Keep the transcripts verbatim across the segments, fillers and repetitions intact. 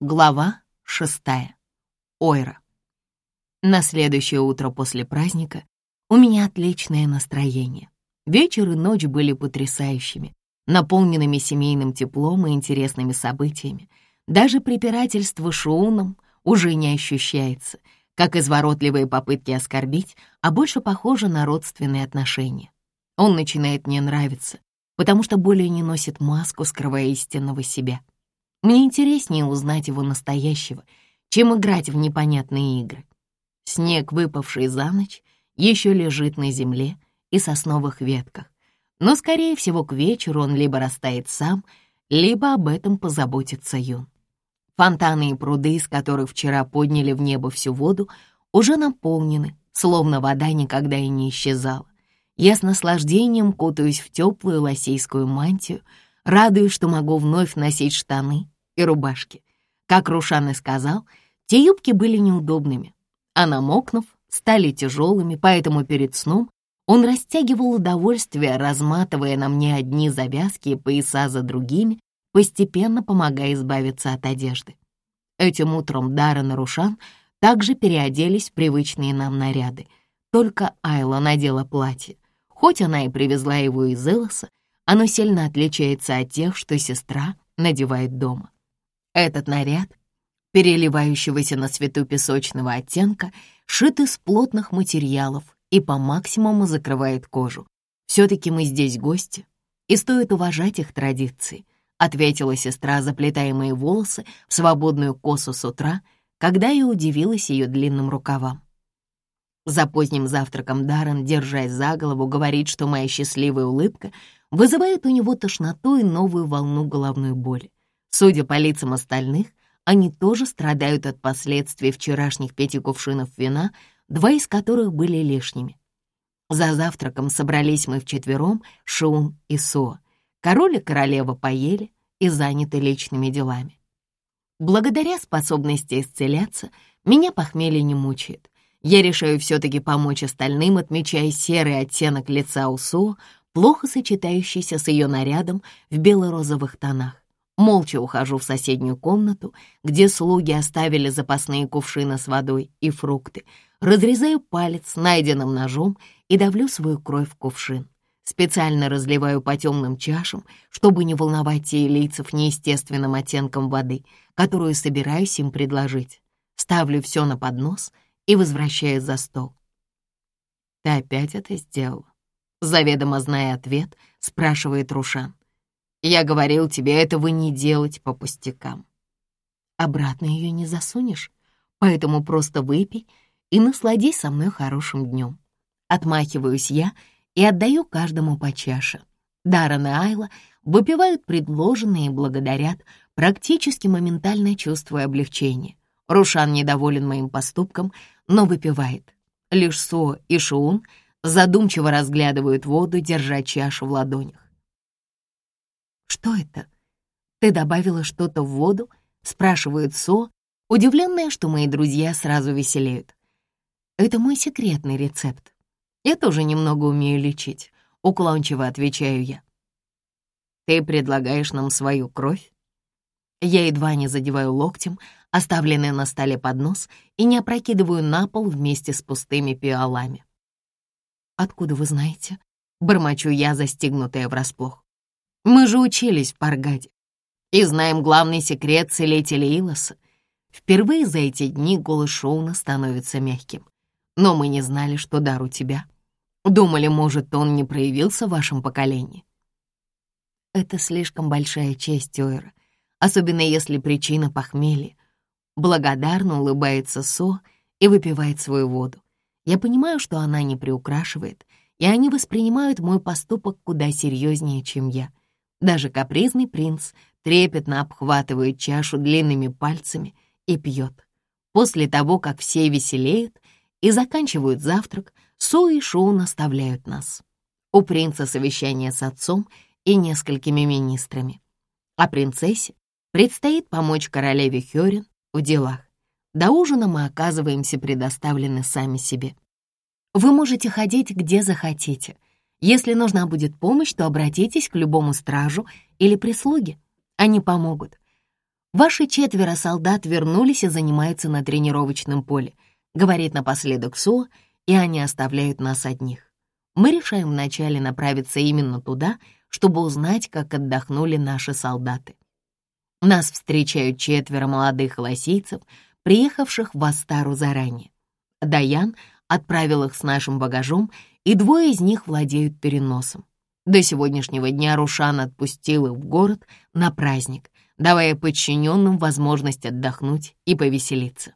Глава шестая. Ойра. На следующее утро после праздника у меня отличное настроение. Вечер и ночь были потрясающими, наполненными семейным теплом и интересными событиями. Даже препирательство с Шоуном уже не ощущается, как изворотливые попытки оскорбить, а больше похоже на родственные отношения. Он начинает мне нравиться, потому что более не носит маску, скрывая истинного себя. Мне интереснее узнать его настоящего, чем играть в непонятные игры. Снег, выпавший за ночь, еще лежит на земле и сосновых ветках, но, скорее всего, к вечеру он либо растает сам, либо об этом позаботится Юн. Фонтаны и пруды, из которых вчера подняли в небо всю воду, уже наполнены, словно вода никогда и не исчезала. Я с наслаждением кутаюсь в теплую лосейскую мантию, радуюсь, что могу вновь носить штаны и рубашки. Как Рушан и сказал, те юбки были неудобными, а намокнув, стали тяжелыми, поэтому перед сном он растягивал удовольствие, разматывая на мне одни завязки и пояса за другими, постепенно помогая избавиться от одежды. Этим утром Даррен и Рушан также переоделись в привычные нам наряды, только Айла надела платье. Хоть она и привезла его из Элоса, оно сильно отличается от тех, что сестра надевает дома. Этот наряд, переливающегося на свету песочного оттенка, шит из плотных материалов и по максимуму закрывает кожу. «Все-таки мы здесь гости, и стоит уважать их традиции», — ответила сестра, заплетая мои волосы в свободную косу с утра, когда я удивилась ее длинным рукавам. За поздним завтраком Даррен, держась за голову, говорит, что моя счастливая улыбка вызывает у него тошноту и новую волну головной боли. Судя по лицам остальных, они тоже страдают от последствий вчерашних пяти кувшинов вина, два из которых были лишними. За завтраком собрались мы вчетвером, Шоун и Со. Король и королева поели и заняты личными делами. Благодаря способности исцеляться, меня похмелье не мучает. Я решаю все-таки помочь остальным, отмечая серый оттенок лица у Со, плохо сочетающийся с ее нарядом в бело-розовых тонах. Молча ухожу в соседнюю комнату, где слуги оставили запасные кувшины с водой и фрукты, разрезаю палец найденным ножом и давлю свою кровь в кувшин. Специально разливаю по темным чашам, чтобы не волновать тейлийцев неестественным оттенком воды, которую собираюсь им предложить. Ставлю все на поднос и возвращаюсь за стол. «Ты опять это сделала?» Заведомо зная ответ, спрашивает Рушан. «Я говорил тебе этого не делать по пустякам. Обратно ее не засунешь, поэтому просто выпей и насладись со мной хорошим днем». Отмахиваюсь я и отдаю каждому по чаше. Даррен и Айла выпивают предложенное и благодарят, практически моментально чувствуя облегчение. Рушан недоволен моим поступком, но выпивает. Лишь Со и Шоун задумчиво разглядывают воду, держа чашу в ладонях. «Что это? Ты добавила что-то в воду?» — спрашивает Со, удивленная, что мои друзья сразу веселеют. «Это мой секретный рецепт. Я тоже немного умею лечить», — уклончиво отвечаю я. «Ты предлагаешь нам свою кровь?» Я едва не задеваю локтем оставленный на столе поднос и не опрокидываю на пол вместе с пустыми пиалами. «Откуда вы знаете?» — бормочу я, застигнутая врасплох. «Мы же учились в Паргаде и знаем главный секрет целителя Илоса». Впервые за эти дни голос Шоуна становится мягким. «Но мы не знали, что дар у тебя. Думали, может, он не проявился в вашем поколении». «Это слишком большая честь, Ойра, особенно если причина похмелья». Благодарно улыбается Со и выпивает свою воду. Я понимаю, что она не приукрашивает, и они воспринимают мой поступок куда серьезнее, чем я. Даже капризный принц трепетно обхватывает чашу длинными пальцами и пьет. После того, как все веселеют и заканчивают завтрак, Со и Шоун оставляют нас. У принца совещание с отцом и несколькими министрами. А принцессе предстоит помочь королеве Хёрин в делах. До ужина мы оказываемся предоставлены сами себе. Вы можете ходить где захотите. Если нужна будет помощь, то обратитесь к любому стражу или прислуге. Они помогут. «Ваши четверо солдат вернулись и занимаются на тренировочном поле», — говорит напоследок Суа, и они оставляют нас одних. Мы решаем вначале направиться именно туда, чтобы узнать, как отдохнули наши солдаты. Нас встречают четверо молодых лосийцев, приехавших в Астару заранее. Даян отправил их с нашим багажом, и двое из них владеют переносом. До сегодняшнего дня Рушан отпустил их в город на праздник, давая подчиненным возможность отдохнуть и повеселиться.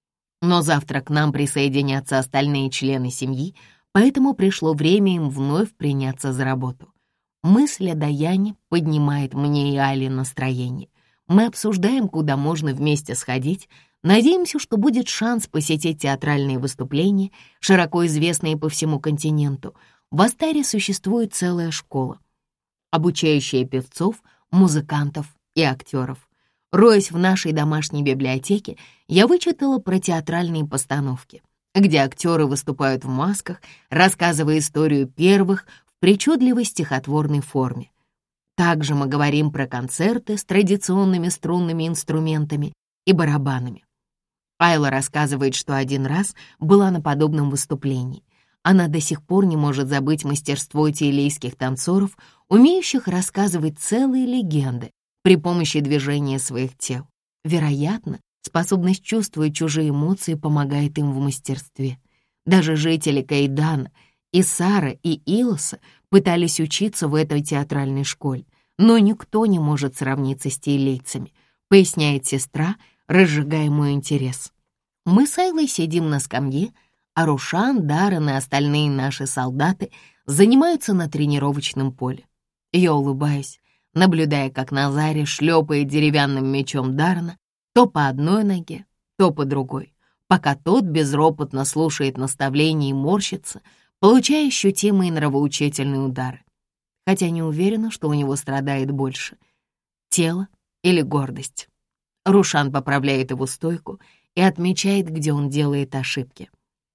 Но завтра к нам присоединятся остальные члены семьи, поэтому пришло время им вновь приняться за работу. Мысль о Даяне поднимает мне и Али настроение. Мы обсуждаем, куда можно вместе сходить, надеемся, что будет шанс посетить театральные выступления, широко известные по всему континенту. В Астаре существует целая школа, обучающая певцов, музыкантов и актеров. Роясь в нашей домашней библиотеке, я вычитала про театральные постановки, где актеры выступают в масках, рассказывая историю первых в причудливой стихотворной форме. Также мы говорим про концерты с традиционными струнными инструментами и барабанами. Айла рассказывает, что один раз была на подобном выступлении. Она до сих пор не может забыть мастерство тилийских танцоров, умеющих рассказывать целые легенды при помощи движения своих тел. Вероятно, способность чувствовать чужие эмоции помогает им в мастерстве. Даже жители Кайдана, Исара и Илоса пытались учиться в этой театральной школе, но никто не может сравниться с тилийцами, поясняет сестра, разжигая мой интерес. Мы с Айлой сидим на скамье, а Рушан, Даррен и остальные наши солдаты занимаются на тренировочном поле. Я улыбаюсь, наблюдая, как Назари шлепает деревянным мечом Даррена то по одной ноге, то по другой, пока тот безропотно слушает наставления и морщится, получая ощутимые нравоучительные удары. Хотя не уверена, что у него страдает больше — тело или гордость. Рушан поправляет его стойку и отмечает, где он делает ошибки.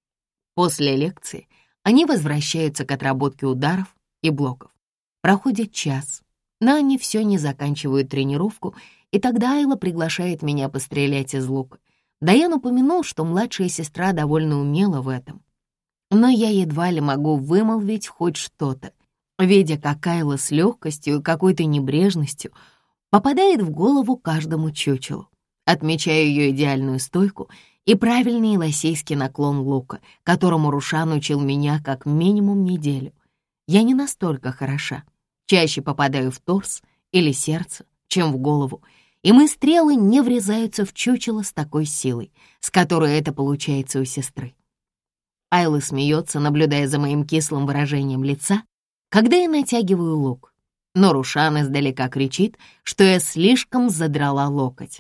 После лекции они возвращаются к отработке ударов и блоков. Проходит час, но они все не заканчивают тренировку, и тогда Айла приглашает меня пострелять из лука. Даян упомянул, что младшая сестра довольно умела в этом. Но я едва ли могу вымолвить хоть что-то, видя, как Айла с легкостью и какой-то небрежностью попадает в голову каждому чучелу. Отмечаю ее идеальную стойку и правильный лосейский наклон лука, которому Рушан учил меня как минимум неделю. Я не настолько хороша. Чаще попадаю в торс или сердце, чем в голову, и мои стрелы не врезаются в чучело с такой силой, с которой это получается у сестры. Айла смеется, наблюдая за моим кислым выражением лица, когда я натягиваю лук, но Рушан издалека кричит, что я слишком задрала локоть.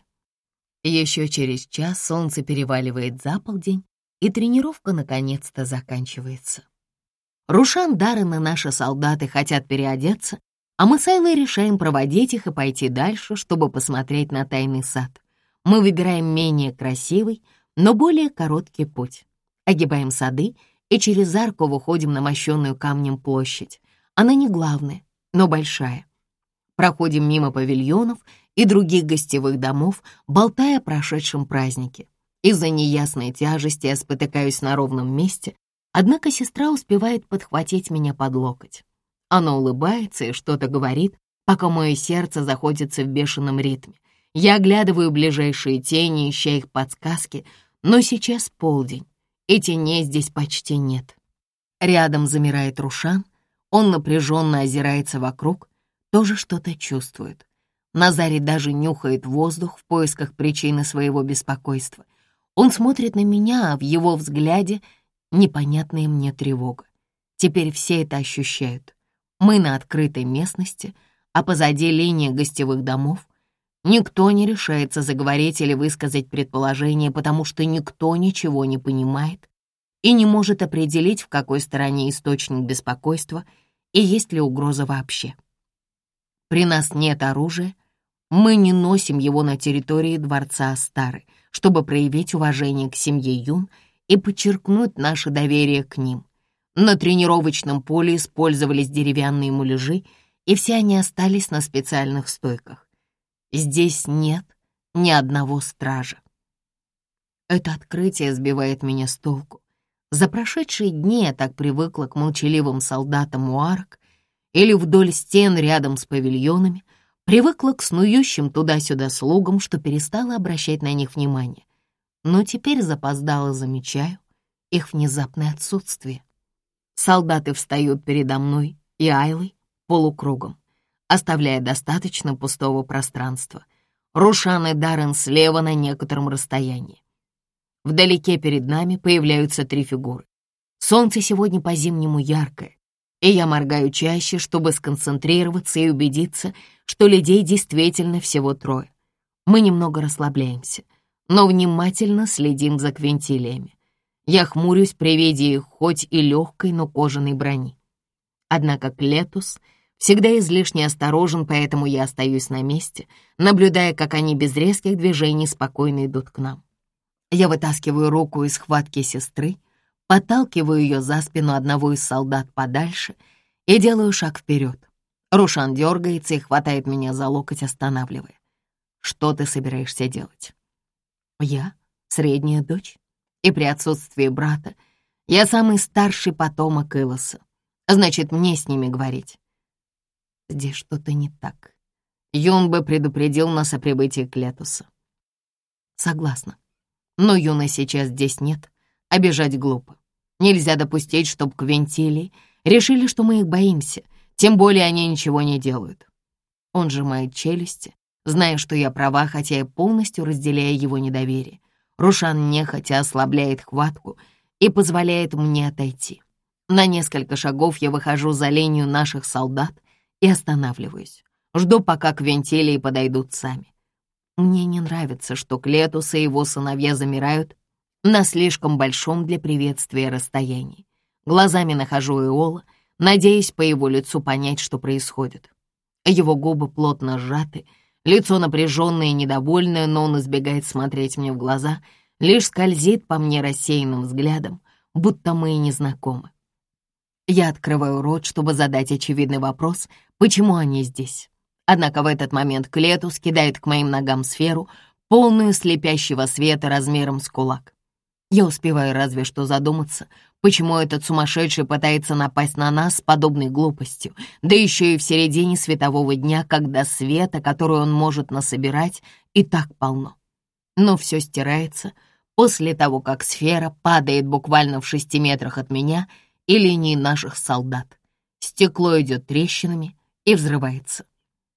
Еще через час солнце переваливает за полдень, и тренировка наконец-то заканчивается. Рушан, Даррен и наши солдаты хотят переодеться, а мы с Айлой решаем проводить их и пойти дальше, чтобы посмотреть на тайный сад. Мы выбираем менее красивый, но более короткий путь. Огибаем сады и через арку выходим на мощенную камнем площадь. Она не главная, но большая. Проходим мимо павильонов и других гостевых домов, болтая о прошедшем празднике. Из-за неясной тяжести я спотыкаюсь на ровном месте, однако сестра успевает подхватить меня под локоть. Она улыбается и что-то говорит, пока мое сердце заходится в бешеном ритме. Я оглядываю ближайшие тени, ища их подсказки, но сейчас полдень, и теней здесь почти нет. Рядом замирает Рушан, он напряженно озирается вокруг, тоже что-то чувствует. Назари даже нюхает воздух в поисках причины своего беспокойства. Он смотрит на меня, а в его взгляде непонятная мне тревога. Теперь все это ощущают. Мы на открытой местности, а позади линия гостевых домов. Никто не решается заговорить или высказать предположение, потому что никто ничего не понимает и не может определить, в какой стороне источник беспокойства и есть ли угроза вообще. При нас нет оружия, мы не носим его на территории дворца Астары, чтобы проявить уважение к семье Юн и подчеркнуть наше доверие к ним. На тренировочном поле использовались деревянные муляжи, и все они остались на специальных стойках. Здесь нет ни одного стража. Это открытие сбивает меня с толку. За прошедшие дни я так привыкла к молчаливым солдатам у арок или вдоль стен рядом с павильонами, привыкла к снующим туда-сюда слугам, что перестала обращать на них внимание. Но теперь запоздало замечаю их внезапное отсутствие. Солдаты встают передо мной и Айлой полукругом, оставляя достаточно пустого пространства. Рушан и Даррен слева на некотором расстоянии. Вдалеке перед нами появляются три фигуры. Солнце сегодня по-зимнему яркое, и я моргаю чаще, чтобы сконцентрироваться и убедиться, что людей действительно всего трое. Мы немного расслабляемся, но внимательно следим за квинтилиями. Я хмурюсь при виде их хоть и легкой, но кожаной брони. Однако Клетус всегда излишне осторожен, поэтому я остаюсь на месте, наблюдая, как они без резких движений спокойно идут к нам. Я вытаскиваю руку из схватки сестры, подталкиваю ее за спину одного из солдат подальше и делаю шаг вперед. Рушан дергается и хватает меня за локоть, останавливая. «Что ты собираешься делать?» «Я — средняя дочь, и при отсутствии брата я самый старший потомок Илоса. Значит, мне с ними говорить». «Здесь что-то не так. Юн бы предупредил нас о прибытии Клетуса». «Согласна. Но Юна сейчас здесь нет, а бежать глупо. Нельзя допустить, чтобы Квинтилии решили, что мы их боимся, тем более они ничего не делают». Он сжимает челюсти, зная, что я права, хотя и полностью разделяя его недоверие. Рушан нехотя ослабляет хватку и позволяет мне отойти. На несколько шагов я выхожу за линию наших солдат и останавливаюсь. Жду, пока Квинтилии подойдут сами. Мне не нравится, что Клетус и его сыновья замирают на слишком большом для приветствия расстоянии. Глазами нахожу Эола, надеясь по его лицу понять, что происходит. Его губы плотно сжаты, лицо напряженное и недовольное, но он избегает смотреть мне в глаза, лишь скользит по мне рассеянным взглядом, будто мы и не знакомы. Я открываю рот, чтобы задать очевидный вопрос, почему они здесь. Однако в этот момент Клетус кидает к моим ногам сферу, полную слепящего света размером с кулак. Я успеваю разве что задуматься, почему этот сумасшедший пытается напасть на нас с подобной глупостью, да еще и в середине светового дня, когда света, который он может насобирать, и так полно. Но все стирается после того, как сфера падает буквально в шести метрах от меня и линии наших солдат. Стекло идет трещинами и взрывается.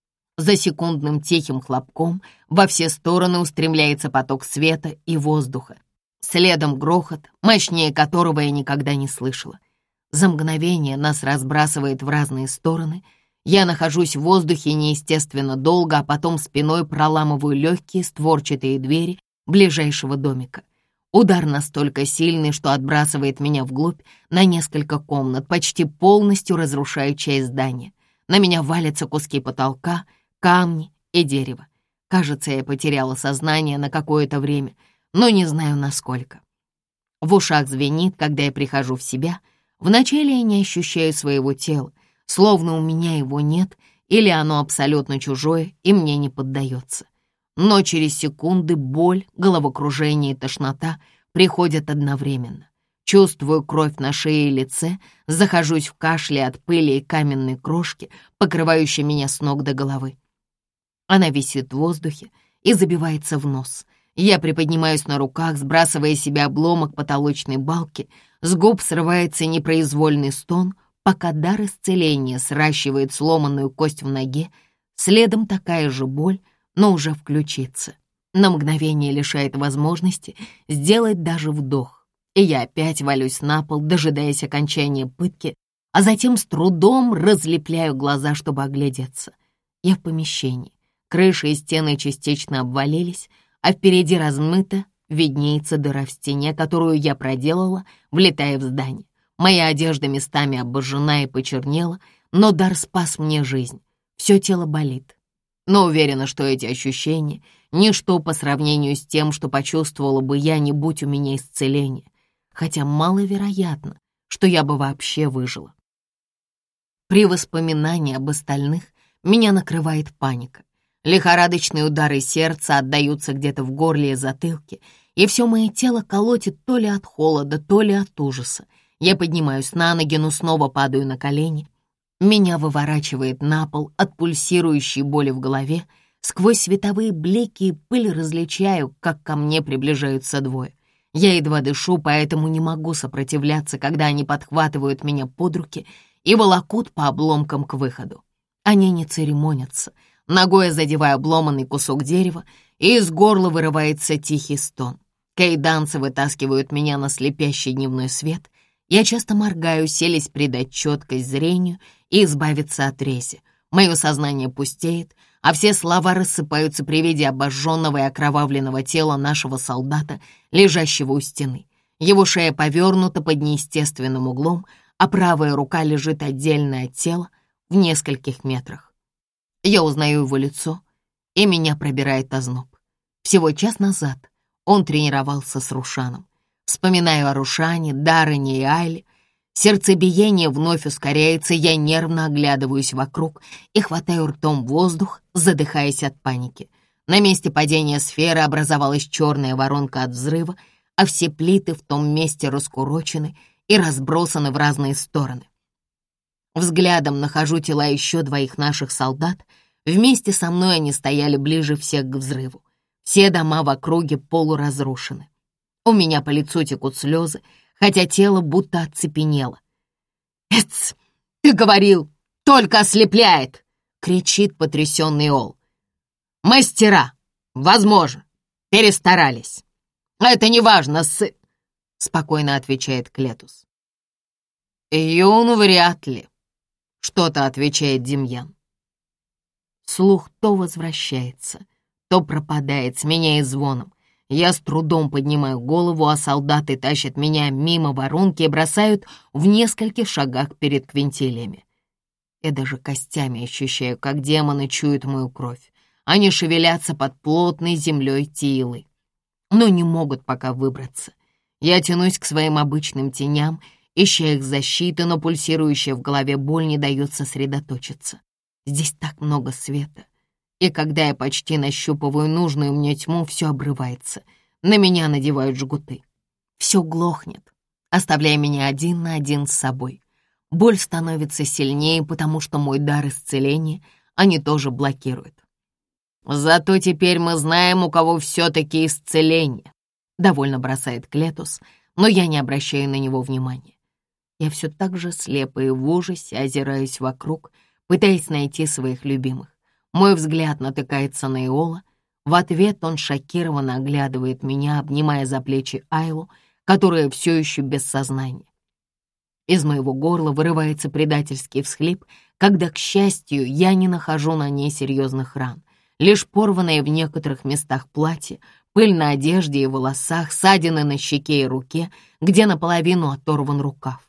За секундным тихим хлопком во все стороны устремляется поток света и воздуха. Следом грохот, мощнее которого я никогда не слышала. За мгновение нас разбрасывает в разные стороны. Я нахожусь в воздухе неестественно долго, а потом спиной проламываю легкие створчатые двери ближайшего домика. Удар настолько сильный, что отбрасывает меня вглубь на несколько комнат, почти полностью разрушая часть здания. На меня валятся куски потолка, камни и дерево. Кажется, я потеряла сознание на какое-то время, но не знаю, насколько. В ушах звенит, когда я прихожу в себя. Вначале я не ощущаю своего тела, словно у меня его нет, или оно абсолютно чужое и мне не поддается. Но через секунды боль, головокружение и тошнота приходят одновременно. Чувствую кровь на шее и лице, захожусь в кашле от пыли и каменной крошки, покрывающей меня с ног до головы. Она висит в воздухе и забивается в нос. Я приподнимаюсь на руках, сбрасывая с себя обломок потолочной балки. С губ срывается непроизвольный стон, пока дар исцеления сращивает сломанную кость в ноге. Следом такая же боль, но уже в ключице. На мгновение лишает возможности сделать даже вдох. И я опять валюсь на пол, дожидаясь окончания пытки, а затем с трудом разлепляю глаза, чтобы оглядеться. Я в помещении. Крыша и стены частично обвалились, а впереди размыто виднеется дыра в стене, которую я проделала, влетая в здание. Моя одежда местами обожжена и почернела, но дар спас мне жизнь. Все тело болит. Но уверена, что эти ощущения — ничто по сравнению с тем, что почувствовала бы я, не будь у меня исцеления. Хотя маловероятно, что я бы вообще выжила. При воспоминании об остальных меня накрывает паника. Лихорадочные удары сердца отдаются где-то в горле и затылке, и все мое тело колотит то ли от холода, то ли от ужаса. Я поднимаюсь на ноги, но снова падаю на колени. Меня выворачивает на пол от пульсирующей боли в голове. Сквозь световые блики и пыль различаю, как ко мне приближаются двое. Я едва дышу, поэтому не могу сопротивляться, когда они подхватывают меня под руки и волокут по обломкам к выходу. Они не церемонятся. Ногой я задеваю обломанный кусок дерева, и из горла вырывается тихий стон. Кейданцы вытаскивают меня на слепящий дневной свет. Я часто моргаю, селись придать четкость зрению и избавиться от рези. Мое сознание пустеет, а все слова рассыпаются при виде обожженного и окровавленного тела нашего солдата, лежащего у стены. Его шея повернута под неестественным углом, а правая рука лежит отдельно от тела в нескольких метрах. Я узнаю его лицо, и меня пробирает озноб. Всего час назад он тренировался с Рушаном. Вспоминаю о Рушане, Даррене и Айле. Сердцебиение вновь ускоряется, я нервно оглядываюсь вокруг и хватаю ртом воздух, задыхаясь от паники. На месте падения сферы образовалась черная воронка от взрыва, а все плиты в том месте раскурочены и разбросаны в разные стороны. Взглядом нахожу тела еще двоих наших солдат. Вместе со мной они стояли ближе всех к взрыву. Все дома в округе полуразрушены. У меня по лицу текут слезы, хотя тело будто оцепенело. «Эц, ты говорил, только ослепляет!» — кричит потрясенный Ол. «Мастера, возможно, перестарались. Это не важно, сы...» — спокойно отвечает Клетус. «Юн вряд ли», — что-то отвечает Демьян. Слух то возвращается, то пропадает, сменяя звоном. Я с трудом поднимаю голову, а солдаты тащат меня мимо воронки и бросают в нескольких шагах перед квинтилиями. Я даже костями ощущаю, как демоны чуют мою кровь. Они шевелятся под плотной землей Тиилы, но не могут пока выбраться. Я тянусь к своим обычным теням, ища их защиты, но пульсирующая в голове боль не дает сосредоточиться. Здесь так много света. И когда я почти нащупываю нужную мне тьму, все обрывается. На меня надевают жгуты. Все глохнет, оставляя меня один на один с собой. Боль становится сильнее, потому что мой дар исцеления они тоже блокируют. «Зато теперь мы знаем, у кого все-таки исцеление», — довольно бросает Клетус, но я не обращаю на него внимания. Я все так же слепо и в ужасе озираюсь вокруг, пытаясь найти своих любимых. Мой взгляд натыкается на Иола. В ответ он шокированно оглядывает меня, обнимая за плечи Айлу, которая все еще без сознания. Из моего горла вырывается предательский всхлип, когда, к счастью, я не нахожу на ней серьезных ран. Лишь порванное в некоторых местах платье, пыль на одежде и волосах, ссадины на щеке и руке, где наполовину оторван рукав.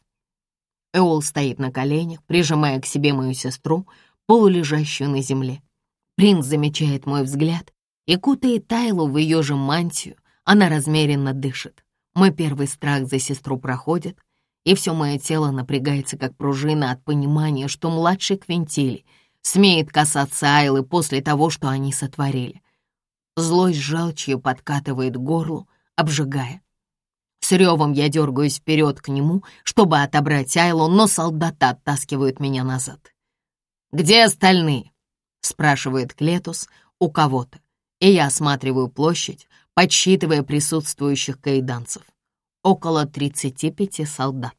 Эол стоит на коленях, прижимая к себе мою сестру, полулежащую на земле. Принц замечает мой взгляд и кутает Айлу в ее же мантию. Она размеренно дышит. Мой первый страх за сестру проходит, и все мое тело напрягается, как пружина от понимания, что младший Квинтилий смеет касаться Айлы после того, что они сотворили. Злость с желчью подкатывает к горлу, обжигая. С ревом я дергаюсь вперед к нему, чтобы отобрать Айлу, но солдаты оттаскивают меня назад. «Где остальные?» — спрашивает Клетус у кого-то, и я осматриваю площадь, подсчитывая присутствующих каиданцев. Около тридцати пяти солдат.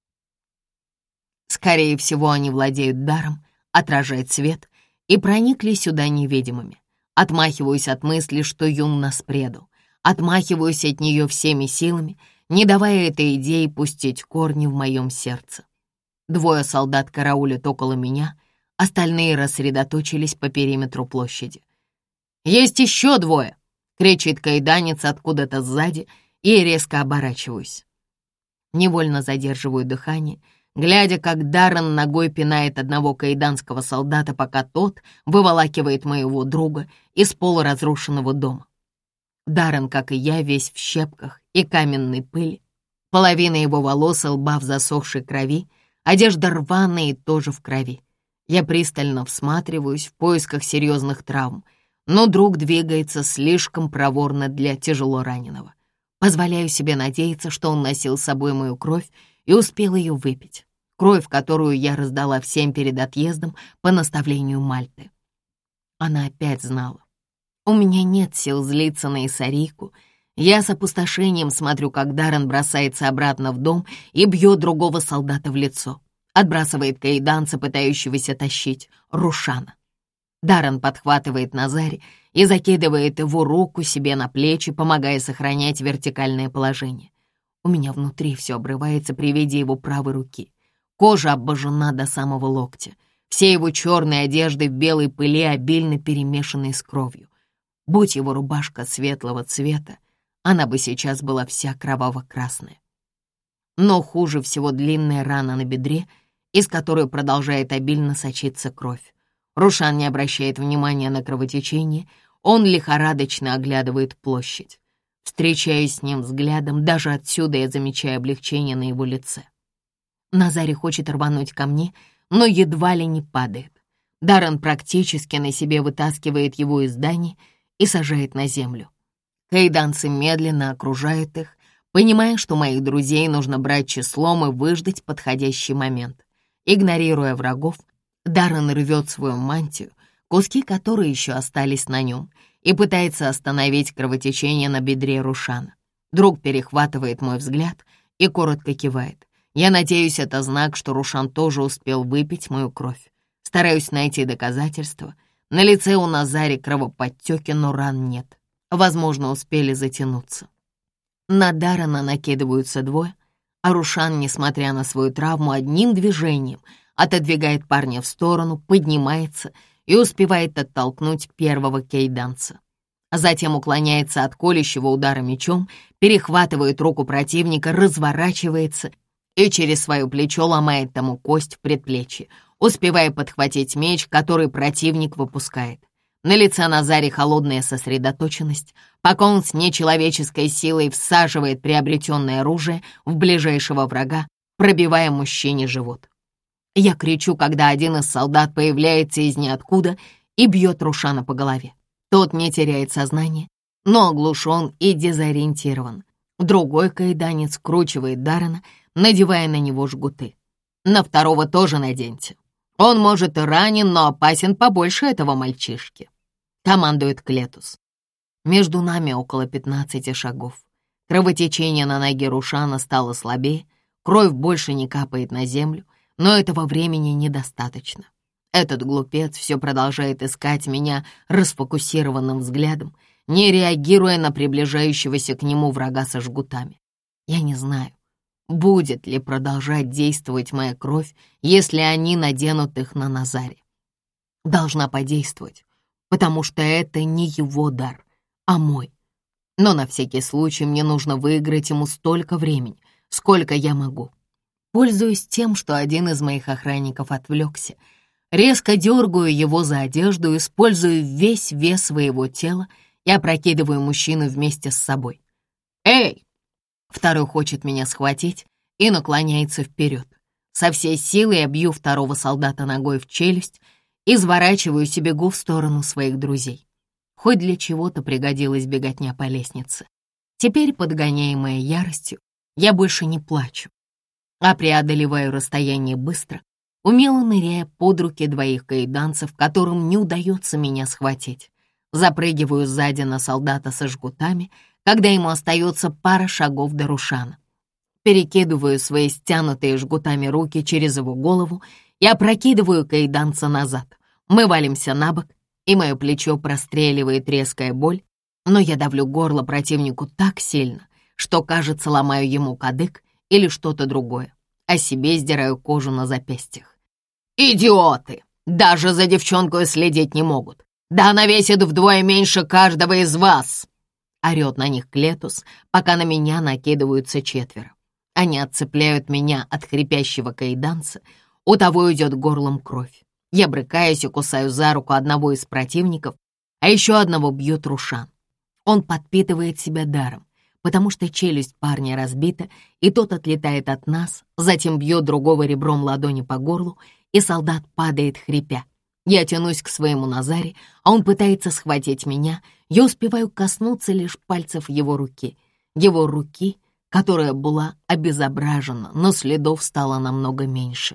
Скорее всего, они владеют даром отражать свет и проникли сюда невидимыми. Отмахиваюсь от мысли, что Юн нас предал. Отмахиваюсь от нее всеми силами, не давая этой идее пустить корни в моем сердце. Двое солдат караулят около меня, остальные рассредоточились по периметру площади. «Есть еще двое!» — кричит каиданец откуда-то сзади, и я резко оборачиваюсь. Невольно задерживаю дыхание, глядя, как Даррен ногой пинает одного каиданского солдата, пока тот выволакивает моего друга из полуразрушенного дома. Даррен, как и я, весь в щепках и каменной пыли. Половина его волос и лба в засохшей крови, одежда рваная и тоже в крови. Я пристально всматриваюсь в поисках серьезных травм, но друг двигается слишком проворно для тяжело раненого. Позволяю себе надеяться, что он носил с собой мою кровь и успел ее выпить. Кровь, которую я раздала всем перед отъездом по наставлению Мальты. Она опять знала. У меня нет сил злиться на Иссарику. Я с опустошением смотрю, как Даррен бросается обратно в дом и бьет другого солдата в лицо. Отбрасывает каиданца, пытающегося тащить Рушана. Даррен подхватывает Назари и закидывает его руку себе на плечи, помогая сохранять вертикальное положение. У меня внутри все обрывается при виде его правой руки. Кожа обожжена до самого локтя. Все его черные одежды в белой пыли, обильно перемешанной с кровью. Будь его рубашка светлого цвета, она бы сейчас была вся кроваво-красная. Но хуже всего длинная рана на бедре, из которой продолжает обильно сочиться кровь. Рушан не обращает внимания на кровотечение, он лихорадочно оглядывает площадь. Встречаюсь с ним взглядом, даже отсюда я замечаю облегчение на его лице. Назари хочет рвануть ко мне, но едва ли не падает. Даррен практически на себе вытаскивает его из здания и сажает на землю. Каиданцы медленно окружают их, понимая, что моих друзей нужно брать числом и выждать подходящий момент. Игнорируя врагов, Даррен рвет свою мантию, куски которой еще остались на нем, и пытается остановить кровотечение на бедре Рушана. Друг перехватывает мой взгляд и коротко кивает. Я надеюсь, это знак, что Рушан тоже успел выпить мою кровь. Стараюсь найти доказательства. На лице у Назари кровоподтеки, но ран нет. Возможно, успели затянуться. На Даррена накидываются двое, а Рушан, несмотря на свою травму, одним движением отодвигает парня в сторону, поднимается и успевает оттолкнуть первого каиданца. Затем уклоняется от колющего удара мечом, перехватывает руку противника, разворачивается и через свое плечо ломает тому кость в предплечье, успевая подхватить меч, который противник выпускает. На лице Назари холодная сосредоточенность, пока он с нечеловеческой силой всаживает приобретенное оружие в ближайшего врага, пробивая мужчине живот. Я кричу, когда один из солдат появляется из ниоткуда и бьет Рушана по голове. Тот не теряет сознание, но оглушен и дезориентирован. Другой каиданец скручивает Даррена, надевая на него жгуты. На второго тоже наденьте. Он, может, и ранен, но опасен побольше этого мальчишки. Командует Клетус. Между нами около пятнадцати шагов. Кровотечение на ноге Рушана стало слабее, кровь больше не капает на землю, но этого времени недостаточно. Этот глупец все продолжает искать меня расфокусированным взглядом, не реагируя на приближающегося к нему врага со жгутами. Я не знаю, будет ли продолжать действовать моя кровь, если они наденут их на Назари. Должна подействовать, потому что это не его дар, а мой. Но на всякий случай мне нужно выиграть ему столько времени, сколько я могу. Пользуясь тем, что один из моих охранников отвлекся, резко дергаю его за одежду, использую весь вес своего тела и опрокидываю мужчину вместе с собой. «Эй!» Второй хочет меня схватить и наклоняется вперед. Со всей силы я бью второго солдата ногой в челюсть, изворачиваюсь и бегу в сторону своих друзей. Хоть для чего-то пригодилась беготня по лестнице. Теперь, подгоняемая яростью, я больше не плачу, а преодолеваю расстояние быстро, умело ныряя под руки двоих каиданцев, которым не удается меня схватить. Запрыгиваю сзади на солдата со жгутами, когда ему остается пара шагов до Рушана. Перекидываю свои стянутые жгутами руки через его голову и опрокидываю каиданца назад. Мы валимся на бок, и мое плечо простреливает резкая боль, но я давлю горло противнику так сильно, что, кажется, ломаю ему кадык или что-то другое, а себе сдираю кожу на запястьях. «Идиоты! Даже за девчонку следить не могут! Да она весит вдвое меньше каждого из вас!» Орет на них Клетус, пока на меня накидываются четверо. Они отцепляют меня от хрипящего каиданца, у того идет горлом кровь. Я брыкаюсь и кусаю за руку одного из противников, а еще одного бьет Рушан. Он подпитывает себя даром, потому что челюсть парня разбита, и тот отлетает от нас, затем бьет другого ребром ладони по горлу, и солдат падает, хрипя. Я тянусь к своему Назаре, а он пытается схватить меня. Я успеваю коснуться лишь пальцев его руки. Его руки, которая была обезображена, но следов стало намного меньше.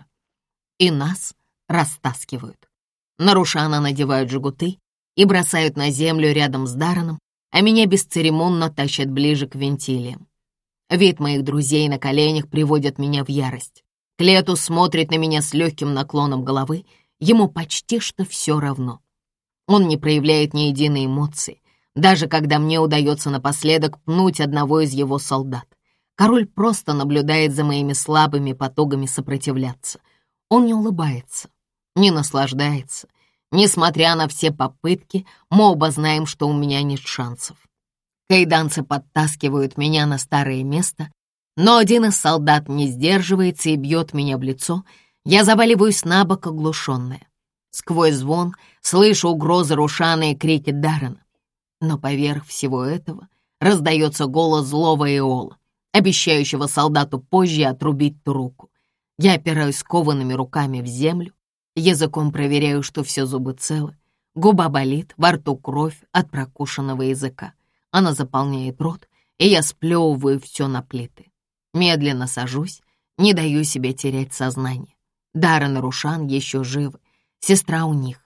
И нас растаскивают. На Рушана надевают жгуты и бросают на землю рядом с Дарреном, а меня бесцеремонно тащат ближе к вентилиям. Вид моих друзей на коленях приводит меня в ярость. Клетус смотрит на меня с легким наклоном головы, ему почти что все равно. Он не проявляет ни единой эмоции, даже когда мне удается напоследок пнуть одного из его солдат. Король просто наблюдает за моими слабыми потугами сопротивляться. Он не улыбается, не наслаждается. Несмотря на все попытки, мы оба знаем, что у меня нет шансов. Кайданцы подтаскивают меня на старое место, но один из солдат не сдерживается и бьет меня в лицо. Я заваливаюсь на бок, оглушенная. Сквозь звон слышу угрозы Рушана и крики Даррена. Но поверх всего этого раздается голос злого Эола, обещающего солдату позже отрубить ту руку. Я опираюсь скованными руками в землю, языком проверяю, что все зубы целы. Губа болит, во рту кровь от прокушенного языка. Она заполняет рот, и я сплевываю все на плиты. Медленно сажусь, не даю себе терять сознание. Даррен и Рушан еще живы, сестра у них.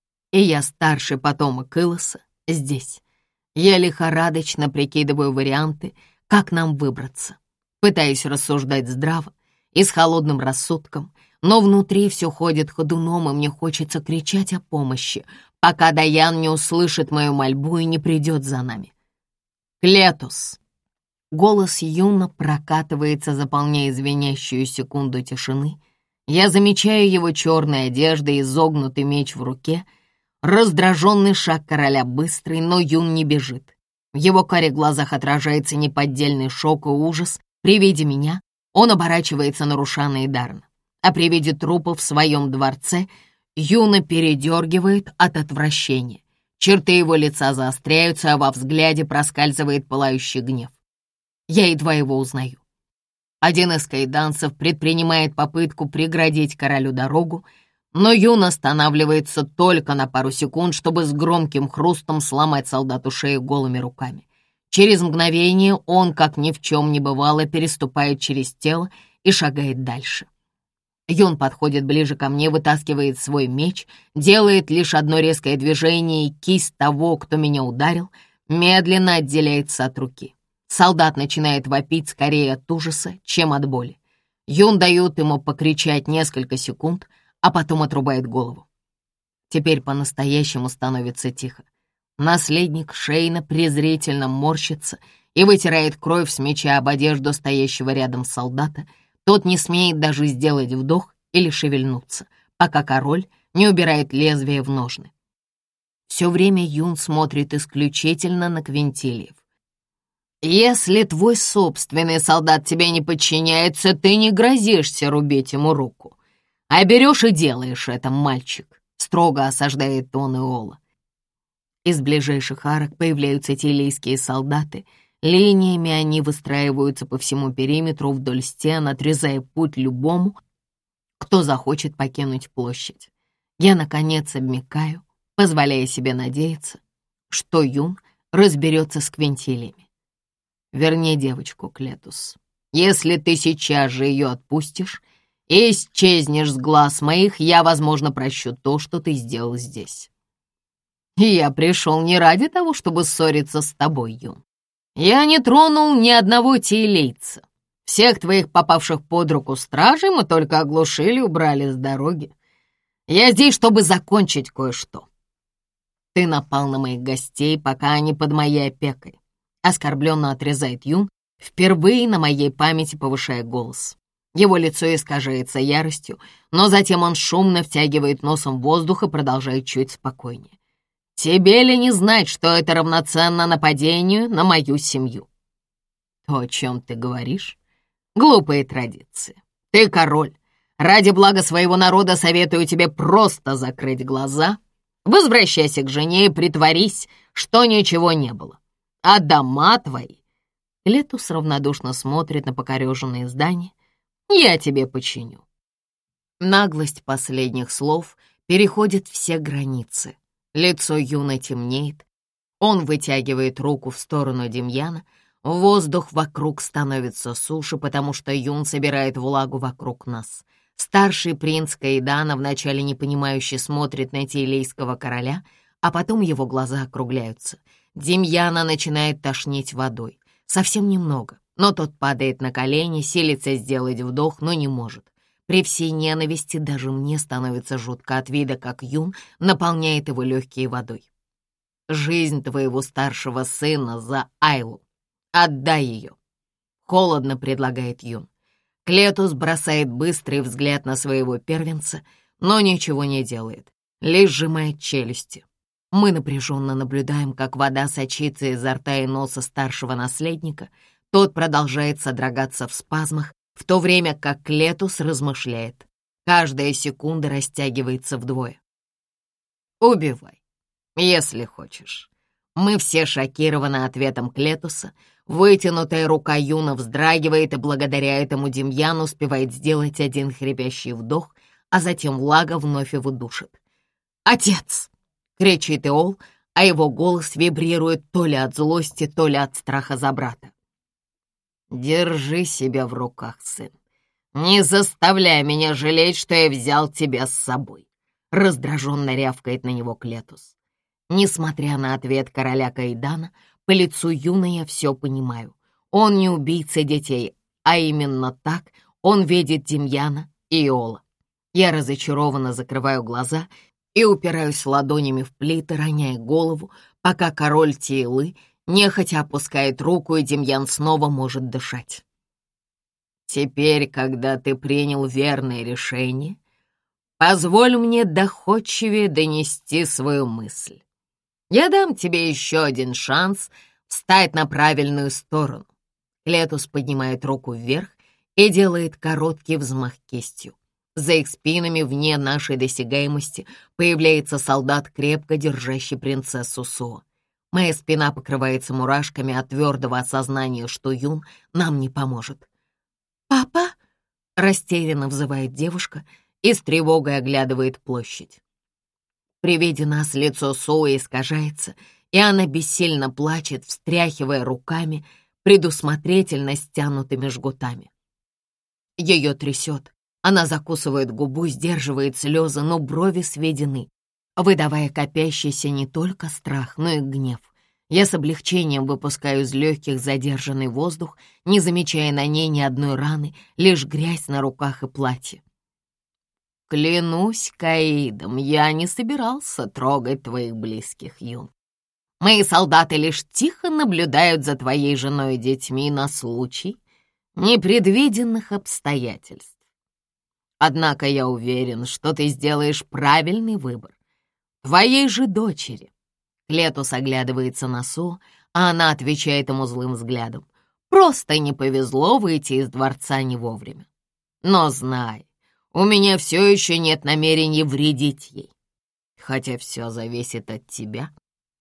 И я, старший потомок Илоса, здесь. Я лихорадочно прикидываю варианты, как нам выбраться. Пытаюсь рассуждать здраво и с холодным рассудком, но внутри все ходит ходуном, и мне хочется кричать о помощи, пока Даян не услышит мою мольбу и не придет за нами. «Клетус!» Голос Юна прокатывается, заполняя звенящую секунду тишины. Я замечаю его черные одежды и изогнутый меч в руке. Раздраженный шаг короля быстрый, но Юн не бежит. В его карих глазах отражается неподдельный шок и ужас. При виде меня он оборачивается на Рушана и Даррена. А при виде трупа в своем дворце Юна передергивает от отвращения. Черты его лица заостряются, а во взгляде проскальзывает пылающий гнев. Я едва его узнаю. Один из кайданцев предпринимает попытку преградить королю дорогу, но Юн останавливается только на пару секунд, чтобы с громким хрустом сломать солдату шею голыми руками. Через мгновение он, как ни в чем не бывало, переступает через тело и шагает дальше. Юн подходит ближе ко мне, вытаскивает свой меч, делает лишь одно резкое движение, и кисть того, кто меня ударил, медленно отделяется от руки. Солдат начинает вопить скорее от ужаса, чем от боли. Юн дает ему покричать несколько секунд, а потом отрубает голову. Теперь по-настоящему становится тихо. Наследник Шейна презрительно морщится и вытирает кровь с меча об одежду стоящего рядом солдата. Тот не смеет даже сделать вдох или шевельнуться, пока король не убирает лезвие в ножны. Все время Юн смотрит исключительно на Квинтилиев. «Если твой собственный солдат тебе не подчиняется, ты не грозишься рубить ему руку, а берешь и делаешь это, мальчик», — строго осаждает он Эола. Из ближайших арок появляются тилийские солдаты. Линиями они выстраиваются по всему периметру вдоль стен, отрезая путь любому, кто захочет покинуть площадь. Я, наконец, обмякаю, позволяя себе надеяться, что Юн разберется с Квинтилиями. Верни девочку, Клетус. Если ты сейчас же ее отпустишь и исчезнешь с глаз моих, я, возможно, прощу то, что ты сделал здесь. Я пришел не ради того, чтобы ссориться с тобой, Юн. Я не тронул ни одного тилейца. Всех твоих попавших под руку стражей мы только оглушили и убрали с дороги. Я здесь, чтобы закончить кое-что. Ты напал на моих гостей, пока они под моей опекой. Оскорбленно отрезает Юн, впервые на моей памяти повышая голос. Его лицо искажается яростью, но затем он шумно втягивает носом воздух и продолжает чуть спокойнее. Тебе ли не знать, что это равноценно нападению на мою семью? То, о чем ты говоришь, глупые традиции. Ты король. Ради блага своего народа советую тебе просто закрыть глаза, возвращайся к жене и притворись, что ничего не было. А дома твои... Летус равнодушно смотрит на покореженные здания. Я тебе починю. Наглость последних слов переходит все границы. Лицо Юна темнеет. Он вытягивает руку в сторону Демьяна. Воздух вокруг становится суше, потому что Юн собирает влагу вокруг нас. Старший принц Каэдана вначале непонимающе смотрит на тиелейского короля, а потом его глаза округляются. Демьяна начинает тошнить водой. Совсем немного, но тот падает на колени, силится сделать вдох, но не может. При всей ненависти даже мне становится жутко от вида, как Юн наполняет его легкие водой. «Жизнь твоего старшего сына за Айлу. Отдай ее!» — холодно предлагает Юн. Клетус бросает быстрый взгляд на своего первенца, но ничего не делает, лишь сжимает челюсти. Мы напряженно наблюдаем, как вода сочится изо рта и носа старшего наследника. Тот продолжает содрогаться в спазмах, в то время как Клетус размышляет. Каждая секунда растягивается вдвое. «Убивай, если хочешь». Мы все шокированы ответом Клетуса. Вытянутая рука Юна вздрагивает, и благодаря этому Демьян успевает сделать один хрипящий вдох, а затем влага вновь его душит. «Отец!» — кричит Эол, а его голос вибрирует то ли от злости, то ли от страха за брата. «Держи себя в руках, сын. Не заставляй меня жалеть, что я взял тебя с собой», — раздраженно рявкает на него Клетус. Несмотря на ответ короля Каэдана, по лицу Юна я все понимаю. Он не убийца детей, а именно так он видит Демьяна и Эола. Я разочарованно закрываю глаза и упираюсь ладонями в плиты, роняя голову, пока король Тиелы нехотя опускает руку, и Демьян снова может дышать. «Теперь, когда ты принял верное решение, позволь мне доходчивее донести свою мысль. Я дам тебе еще один шанс встать на правильную сторону». Клетус поднимает руку вверх и делает короткий взмах кистью. За их спинами, вне нашей досягаемости, появляется солдат, крепко держащий принцессу Суо. Моя спина покрывается мурашками от твердого осознания, что Юн нам не поможет. «Папа?» — растерянно взывает девушка и с тревогой оглядывает площадь. При виде нас лицо Суо искажается, и она бессильно плачет, встряхивая руками, предусмотрительно стянутыми жгутами. Ее трясет, она закусывает губу, сдерживает слезы, но брови сведены, выдавая копящийся не только страх, но и гнев. Я с облегчением выпускаю из легких задержанный воздух, не замечая на ней ни одной раны, лишь грязь на руках и платье. «Клянусь Каидом, я не собирался трогать твоих близких, Юн. Мои солдаты лишь тихо наблюдают за твоей женой и детьми на случай непредвиденных обстоятельств. Однако я уверен, что ты сделаешь правильный выбор. Твоей же дочери». Клетус оглядывается на Суо, а она отвечает ему злым взглядом. «Просто не повезло выйти из дворца не вовремя. Но знай, у меня все еще нет намерения вредить ей, хотя все зависит от тебя».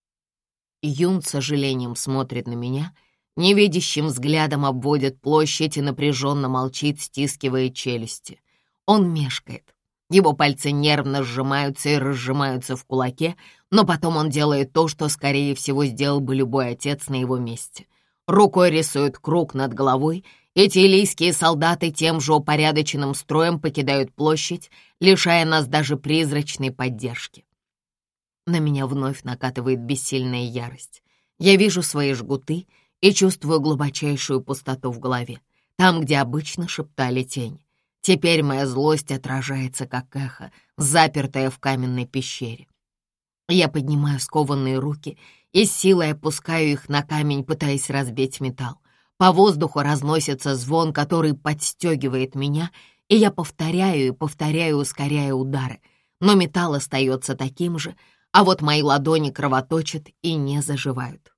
Юн с сожалением смотрит на меня, невидящим взглядом обводит площадь и напряженно молчит, стискивая челюсти. Он мешкает. Его пальцы нервно сжимаются и разжимаются в кулаке, но потом он делает то, что, скорее всего, сделал бы любой отец на его месте. Рукой рисует круг над головой, и тиелийские солдаты тем же упорядоченным строем покидают площадь, лишая нас даже призрачной поддержки. На меня вновь накатывает бессильная ярость. Я вижу свои жгуты и чувствую глубочайшую пустоту в голове, там, где обычно шептали тени. Теперь моя злость отражается, как эхо, запертое в каменной пещере. Я поднимаю скованные руки и с силой опускаю их на камень, пытаясь разбить металл. По воздуху разносится звон, который подстегивает меня, и я повторяю и повторяю, ускоряя удары. Но металл остается таким же, а вот мои ладони кровоточат и не заживают.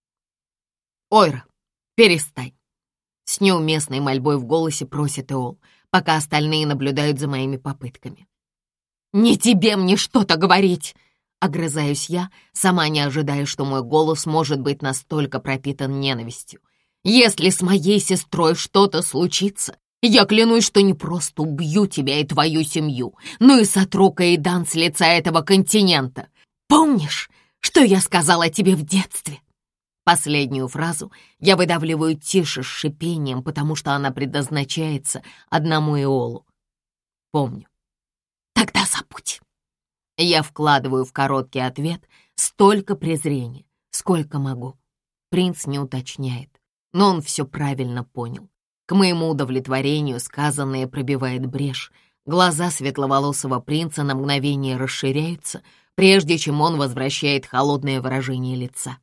«Ойра, перестань!» С неуместной мольбой в голосе просит Эол, пока остальные наблюдают за моими попытками. «Не тебе мне что-то говорить!» Огрызаюсь я, сама не ожидая, что мой голос может быть настолько пропитан ненавистью. «Если с моей сестрой что-то случится, Я клянусь, что не просто убью тебя и твою семью, но и сотру Каэдан с лица этого континента. Помнишь, что я сказала тебе в детстве?» Последнюю фразу я выдавливаю тише с шипением, потому что она предназначается одному Эолу. «Помню». «Тогда забудь». Я вкладываю в короткий ответ столько презрения, сколько могу. Принц не уточняет, но он все правильно понял. К моему удовлетворению сказанное пробивает брешь. Глаза светловолосого принца на мгновение расширяются, прежде чем он возвращает холодное выражение лица.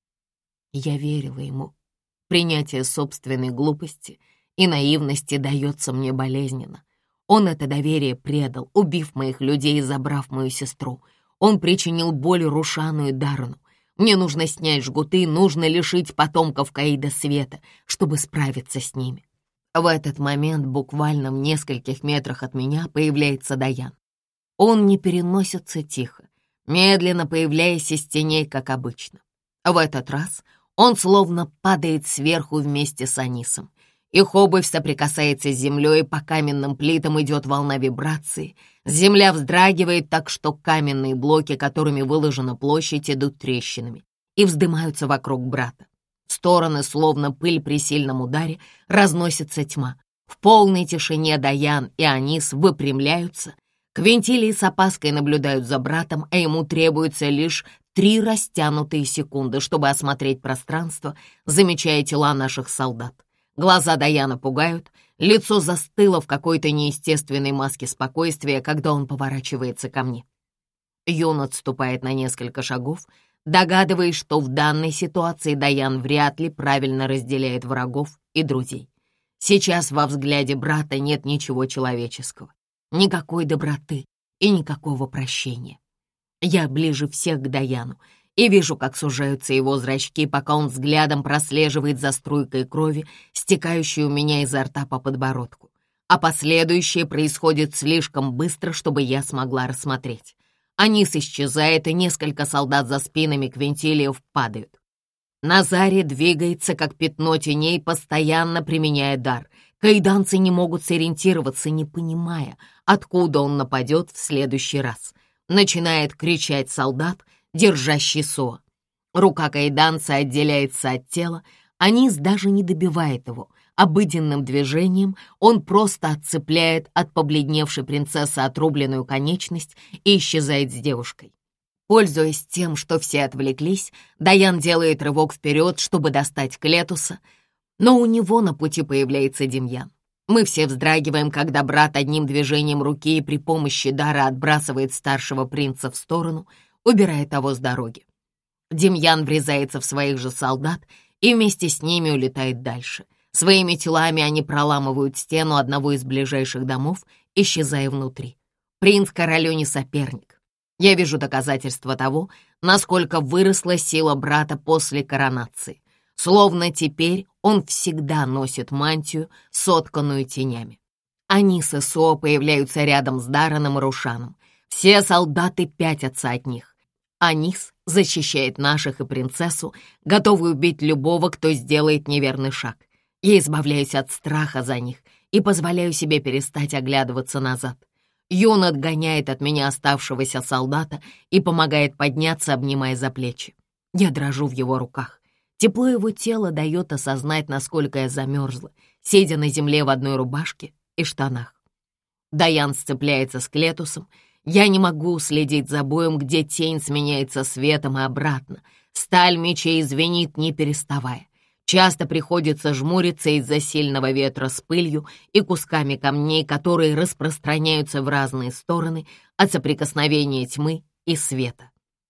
Я верила ему. Принятие собственной глупости и наивности дается мне болезненно. Он это доверие предал, убив моих людей и забрав мою сестру. Он причинил боль Рушану и Даррену. Мне нужно снять жгуты, нужно лишить потомков Каэда света, чтобы справиться с ними. В этот момент буквально в нескольких метрах от меня появляется Даян. Он не переносится тихо, медленно появляясь из теней, как обычно. В этот раз он словно падает сверху вместе с Анисом. Их обувь соприкасается с землей, и по каменным плитам идет волна вибрации. Земля вздрагивает так, что каменные блоки, которыми выложена площадь, идут трещинами и вздымаются вокруг брата. В стороны, словно пыль при сильном ударе, разносится тьма. В полной тишине Даян и Анис выпрямляются. Квинтилий с опаской наблюдают за братом, а ему требуется лишь три растянутые секунды, чтобы осмотреть пространство, замечая тела наших солдат. Глаза Даяна пугают, лицо застыло в какой-то неестественной маске спокойствия, когда он поворачивается ко мне. Юн отступает на несколько шагов, догадываясь, что в данной ситуации Даян вряд ли правильно разделяет врагов и друзей. Сейчас во взгляде брата нет ничего человеческого, никакой доброты и никакого прощения. Я ближе всех к Даяну и вижу, как сужаются его зрачки, пока он взглядом прослеживает за струйкой крови, стекающей у меня изо рта по подбородку. А последующее происходит слишком быстро, чтобы я смогла рассмотреть. Анис исчезает, и несколько солдат за спинами Квинтилиев падают. Назари двигается, как пятно теней, постоянно применяя дар. Каэданцы не могут сориентироваться, не понимая, откуда он нападет в следующий раз. Начинает кричать солдат, держащий Соа. Рука каэданца отделяется от тела, Анис даже не добивает его. Обыденным движением он просто отцепляет от побледневшей принцессы отрубленную конечность и исчезает с девушкой. Пользуясь тем, что все отвлеклись, Даян делает рывок вперед, чтобы достать Клетуса, но у него на пути появляется Демьян. Мы все вздрагиваем, когда брат одним движением руки и при помощи дара отбрасывает старшего принца в сторону, убирая того с дороги. Демьян врезается в своих же солдат и вместе с ними улетает дальше. Своими телами они проламывают стену одного из ближайших домов, исчезая внутри. Принц королю не соперник. Я вижу доказательства того, насколько выросла сила брата после коронации. Словно теперь он всегда носит мантию, сотканную тенями. Анис и Соа появляются рядом с Дарреном и Рушаном. Все солдаты пятятся от них. Анис защищает наших и принцессу, готовый убить любого, кто сделает неверный шаг. Я избавляюсь от страха за них и позволяю себе перестать оглядываться назад. Юн отгоняет от меня оставшегося солдата и помогает подняться, обнимая за плечи. Я дрожу в его руках. Тепло его тела дает осознать, насколько я замерзла, сидя на земле в одной рубашке и штанах. Даян сцепляется с Клетусом. Я не могу следить за боем, где тень сменяется светом и обратно. Сталь мечей звенит, не переставая. Часто приходится жмуриться из-за сильного ветра с пылью и кусками камней, которые распространяются в разные стороны от соприкосновения тьмы и света.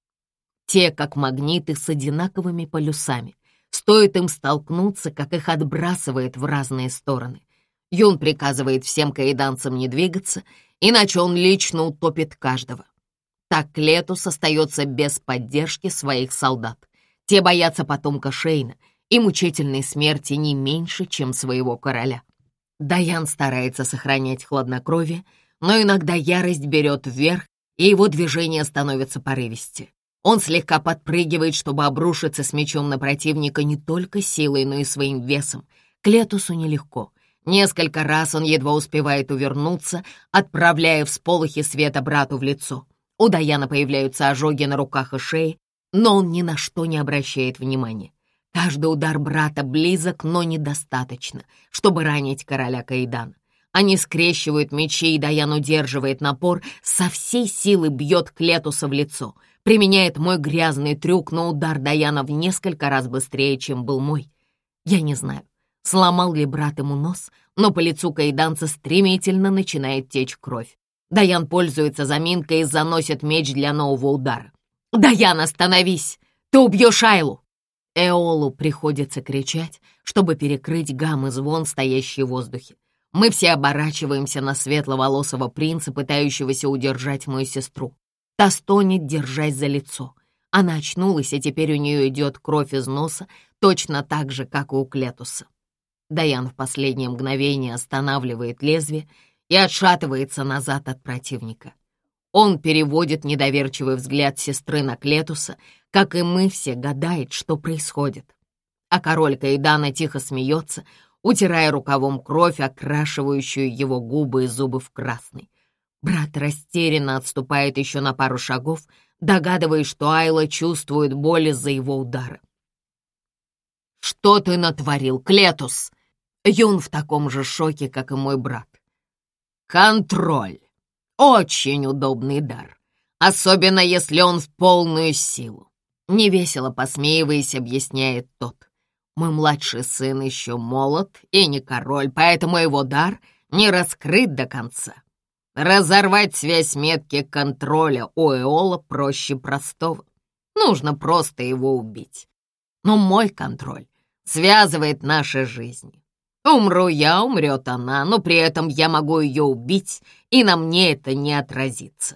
Те, как магниты, с одинаковыми полюсами. Стоит им столкнуться, как их отбрасывает в разные стороны. Юн приказывает всем каэданцам не двигаться, иначе он лично утопит каждого. Так Клетус остается без поддержки своих солдат. Те боятся потомка Шейна и мучительной смерти не меньше, чем своего короля. Даян старается сохранять хладнокровие, но иногда ярость берет вверх, и его движение становится порывистее. Он слегка подпрыгивает, чтобы обрушиться с мечом на противника не только силой, но и своим весом. Клетусу нелегко. Несколько раз он едва успевает увернуться, отправляя всполохи света брату в лицо. У Даяна появляются ожоги на руках и шее, но он ни на что не обращает внимания. Каждый удар брата близок, но недостаточно, чтобы ранить короля Каэдана. Они скрещивают мечи, и Даян удерживает напор, со всей силы бьет Клетуса в лицо. Применяет мой грязный трюк, но удар Даяна в несколько раз быстрее, чем был мой. Я не знаю, сломал ли брат ему нос, но по лицу каэданца стремительно начинает течь кровь. Даян пользуется заминкой и заносит меч для нового удара. «Даян, остановись! Ты убьешь Айлу!» Эолу приходится кричать, чтобы перекрыть гам и звон, стоящий в воздухе. Мы все оборачиваемся на светловолосого принца, пытающегося удержать мою сестру. Та стонет, держась за лицо. Она очнулась, и теперь у нее идет кровь из носа, точно так же, как и у Клетуса. Даян в последнее мгновение останавливает лезвие и отшатывается назад от противника. Он переводит недоверчивый взгляд сестры на Клетуса, как и мы все, гадает, что происходит. А король Каэдана тихо смеется, утирая рукавом кровь, окрашивающую его губы и зубы в красный. Брат растерянно отступает еще на пару шагов, догадываясь, что Айла чувствует боль из-за его удара. «Что ты натворил, Клетус?» Юн в таком же шоке, как и мой брат. «Контроль. Очень удобный дар, особенно если он в полную силу», — невесело посмеиваясь, объясняет тот. «Мой младший сын еще молод и не король, поэтому его дар не раскрыт до конца. Разорвать связь метки контроля у Эола проще простого. Нужно просто его убить. Но мой контроль связывает наши жизни. Умру я, умрет она, но при этом я могу ее убить, и на мне это не отразится».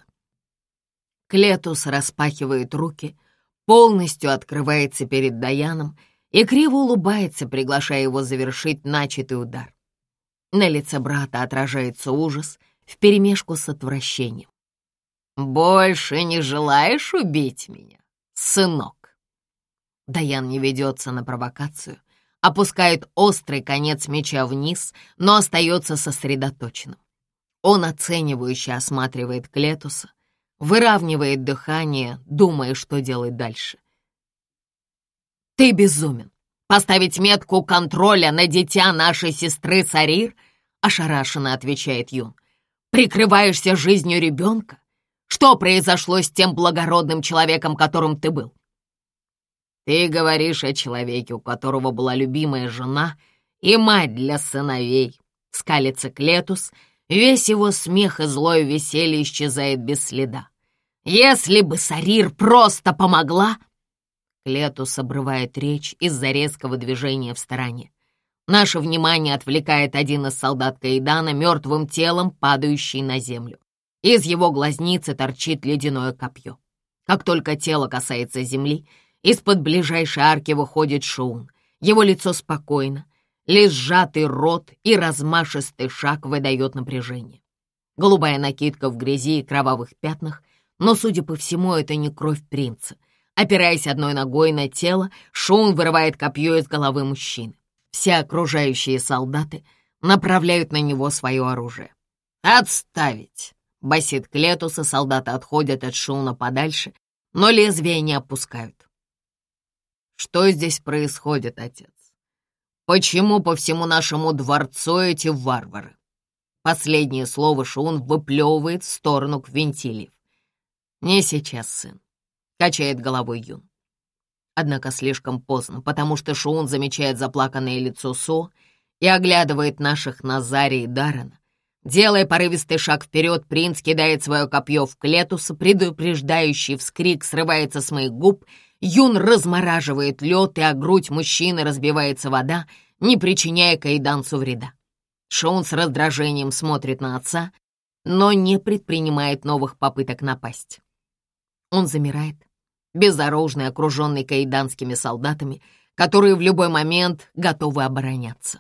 Клетус распахивает руки, полностью открывается перед Даяном и криво улыбается, приглашая его завершить начатый удар. На лице брата отражается ужас вперемешку с отвращением. «Больше не желаешь убить меня, сынок?» Даян не ведется на провокацию, опускает острый конец меча вниз, но остается сосредоточенным. Он оценивающе осматривает Клетуса, выравнивает дыхание, думая, что делать дальше. «Ты безумен! Поставить метку контроля на дитя нашей сестры Сарир?» — ошарашенно отвечает Юн. «Прикрываешься жизнью ребенка? Что произошло с тем благородным человеком, которым ты был?» «Ты говоришь о человеке, у которого была любимая жена и мать для сыновей», — скалится Клетус. Весь его смех и злое веселье исчезает без следа. «Если бы Сарир просто помогла...» Клетус обрывает речь из-за резкого движения в стороне. Наше внимание отвлекает один из солдат Каэдана, мертвым телом, падающий на землю. Из его глазницы торчит ледяное копье. Как только тело касается земли, из-под ближайшей арки выходит Шоун. Его лицо спокойно, лишь сжатый рот и размашистый шаг выдает напряжение. Голубая накидка в грязи и кровавых пятнах, но, судя по всему, это не кровь принца. Опираясь одной ногой на тело, Шоун вырывает копье из головы мужчины. Все окружающие солдаты направляют на него свое оружие. «Отставить!» — басит Клетус, и солдаты отходят от Шоуна подальше, но лезвия не опускают. «Что здесь происходит, отец? Почему по всему нашему дворцу эти варвары?» Последнее слово Шоун выплевывает в сторону Квинтилиев. «Не сейчас, сын», — качает головой Юн. Однако слишком поздно, потому что Шоун замечает заплаканное лицо Со и оглядывает наших Назари и Даррена. Делая порывистый шаг вперед, принц кидает свое копье в Клетуса, предупреждающий вскрик срывается с моих губ. Юн размораживает лед, и о грудь мужчины разбивается вода, не причиняя каэданцу вреда. Шоун с раздражением смотрит на отца, но не предпринимает новых попыток напасть. Он замирает, безоружный, окруженный каэданскими солдатами, которые в любой момент готовы обороняться.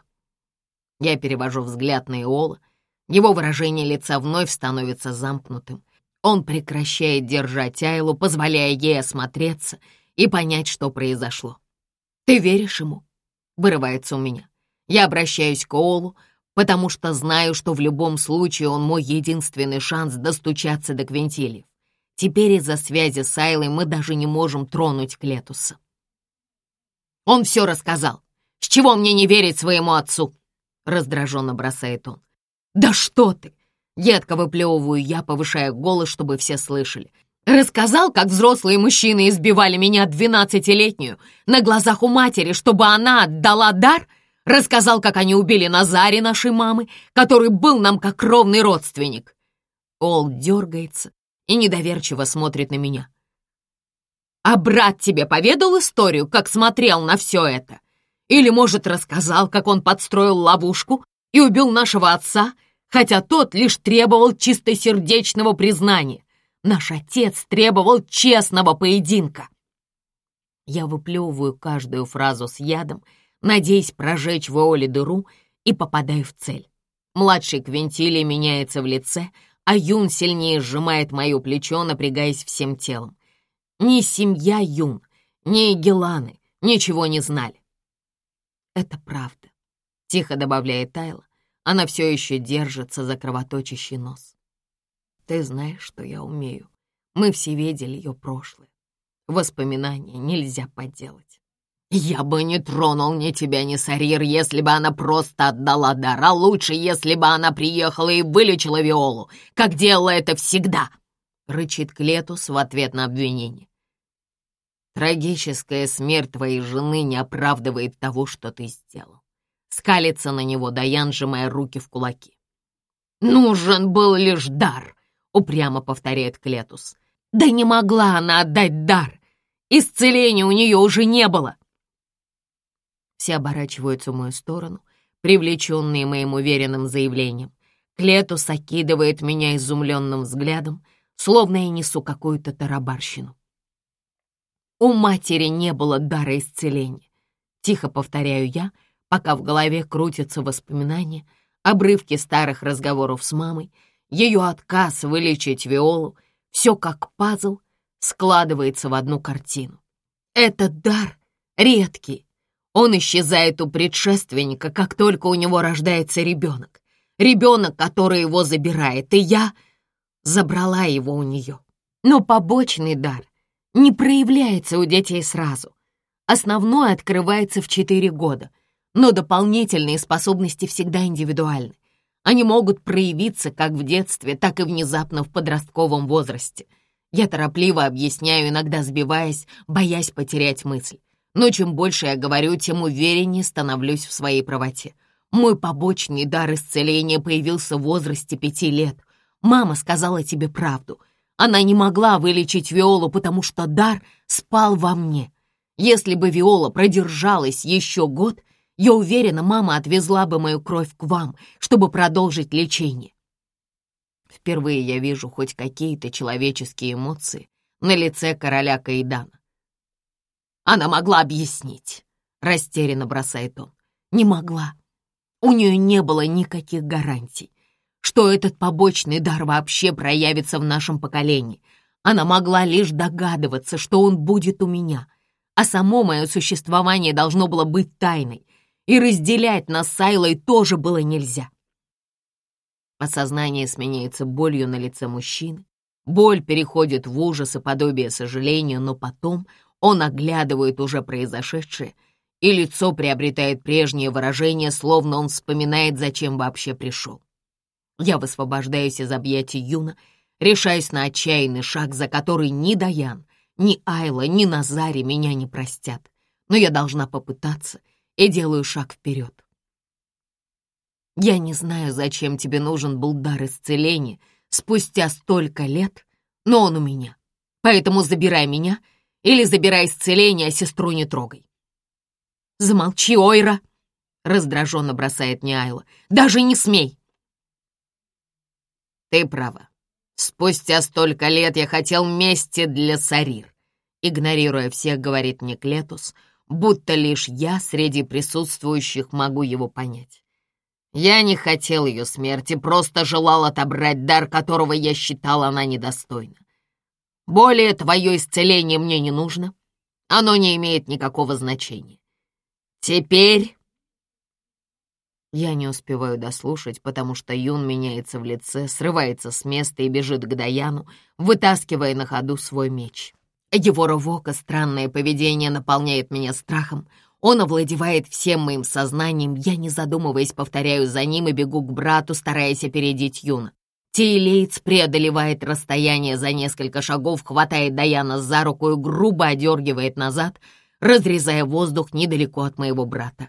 Я перевожу взгляд на Эола. Его выражение лица вновь становится замкнутым. Он прекращает держать Айлу, позволяя ей осмотреться и понять, что произошло. «Ты веришь ему?» — вырывается у меня. Я обращаюсь к Эолу, потому что знаю, что в любом случае он мой единственный шанс достучаться до Квинтилиев. Теперь из-за связи с Айлой мы даже не можем тронуть Клетуса. Он все рассказал. С чего мне не верить своему отцу? Раздраженно бросает он. Да что ты! Едко выплевываю я, повышая голос, чтобы все слышали. Рассказал, как взрослые мужчины избивали меня двенадцатилетнюю на глазах у матери, чтобы она отдала дар? Рассказал, как они убили Назари, нашей мамы, который был нам как кровный родственник. Ол дергается и недоверчиво смотрит на меня. А брат тебе поведал историю, как смотрел на все это? Или, может, рассказал, как он подстроил ловушку и убил нашего отца, хотя тот лишь требовал чистосердечного признания? Наш отец требовал честного поединка. Я выплевываю каждую фразу с ядом, надеясь прожечь в Эоле дыру, и попадаю в цель. Младший Квинтилий меняется в лице, а Юн сильнее сжимает мое плечо, напрягаясь всем телом. Ни семья Юн, ни Геланы ничего не знали. «Это правда», — тихо добавляет Айла. Она все еще держится за кровоточащий нос. «Ты знаешь, что я умею. Мы все видели ее прошлое. Воспоминания нельзя подделать». «Я бы не тронул ни тебя, ни Сарир, если бы она просто отдала дар, а лучше, если бы она приехала и вылечила Виолу, как делала это всегда», — рычит Клетус в ответ на обвинение. «Трагическая смерть твоей жены не оправдывает того, что ты сделал». Скалится на него Даян, сжимая руки в кулаки. «Нужен был лишь дар», — упрямо повторяет Клетус. «Да не могла она отдать дар. Исцеления у нее уже не было». Все оборачиваются в мою сторону, привлеченные моим уверенным заявлением. Клетус окидывает меня изумленным взглядом, словно я несу какую-то тарабарщину. «У матери не было дара исцеления», — тихо повторяю я, пока в голове крутятся воспоминания, обрывки старых разговоров с мамой, ее отказ вылечить Виолу, все как пазл складывается в одну картину. Этот дар редкий. Он исчезает у предшественника, как только у него рождается ребенок. Ребенок, который его забирает, и я забрала его у нее. Но побочный дар не проявляется у детей сразу. Основной открывается в четыре года, но дополнительные способности всегда индивидуальны. Они могут проявиться как в детстве, так и внезапно в подростковом возрасте. Я торопливо объясняю, иногда сбиваясь, боясь потерять мысль. Но чем больше я говорю, тем увереннее становлюсь в своей правоте. Мой побочный дар исцеления появился в возрасте пяти лет. Мама сказала тебе правду. Она не могла вылечить Виолу, потому что дар спал во мне. Если бы Виола продержалась еще год, я уверена, мама отвезла бы мою кровь к вам, чтобы продолжить лечение. Впервые я вижу хоть какие-то человеческие эмоции на лице короля Каэдана. Она могла объяснить, растерянно бросает он. Не могла. У нее не было никаких гарантий, что этот побочный дар вообще проявится в нашем поколении. Она могла лишь догадываться, что он будет у меня, а само мое существование должно было быть тайной, и разделять нас с Айлой тоже было нельзя. Осознание сменяется болью на лице мужчины. Боль переходит в ужас и подобие сожаления, но потом он оглядывает уже произошедшее, и лицо приобретает прежнее выражение, словно он вспоминает, зачем вообще пришел. Я высвобождаюсь из объятий Юна, решаясь на отчаянный шаг, за который ни Даян, ни Айла, ни Назари меня не простят. Но я должна попытаться, и делаю шаг вперед. Я не знаю, зачем тебе нужен был дар исцеления спустя столько лет, но он у меня. Поэтому забирай меня или забирай исцеление, а сестру не трогай. «Замолчи, Ойра!» — раздраженно бросает мне Айла. «Даже не смей!» «Ты права. Спустя столько лет я хотел мести для Сарир», — игнорируя всех, говорит мне Клетус, будто лишь я среди присутствующих могу его понять. «Я не хотел ее смерти, просто желал отобрать дар, которого я считал она недостойна. Более твое исцеление мне не нужно, оно не имеет никакого значения. Теперь Я не успеваю дослушать, потому что Юн меняется в лице, срывается с места и бежит к Даяну, вытаскивая на ходу свой меч. Его рывок и странное поведение наполняет меня страхом. Он овладевает всем моим сознанием. Я, не задумываясь, повторяю за ним и бегу к брату, стараясь опередить Юна. Тиелеец преодолевает расстояние за несколько шагов, хватает Даяна за руку и грубо одергивает назад, разрезая воздух недалеко от моего брата.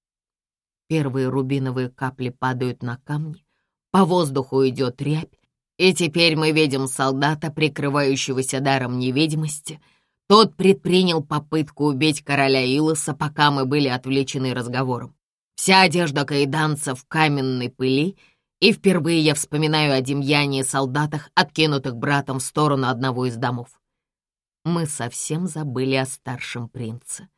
Первые рубиновые капли падают на камни, по воздуху идет рябь, и теперь мы видим солдата, прикрывающегося даром невидимости. Тот предпринял попытку убить короля Илоса, пока мы были отвлечены разговором. Вся одежда каиданца в каменной пыли, и впервые я вспоминаю о Демьяне и солдатах, откинутых братом в сторону одного из домов. Мы совсем забыли о старшем принце.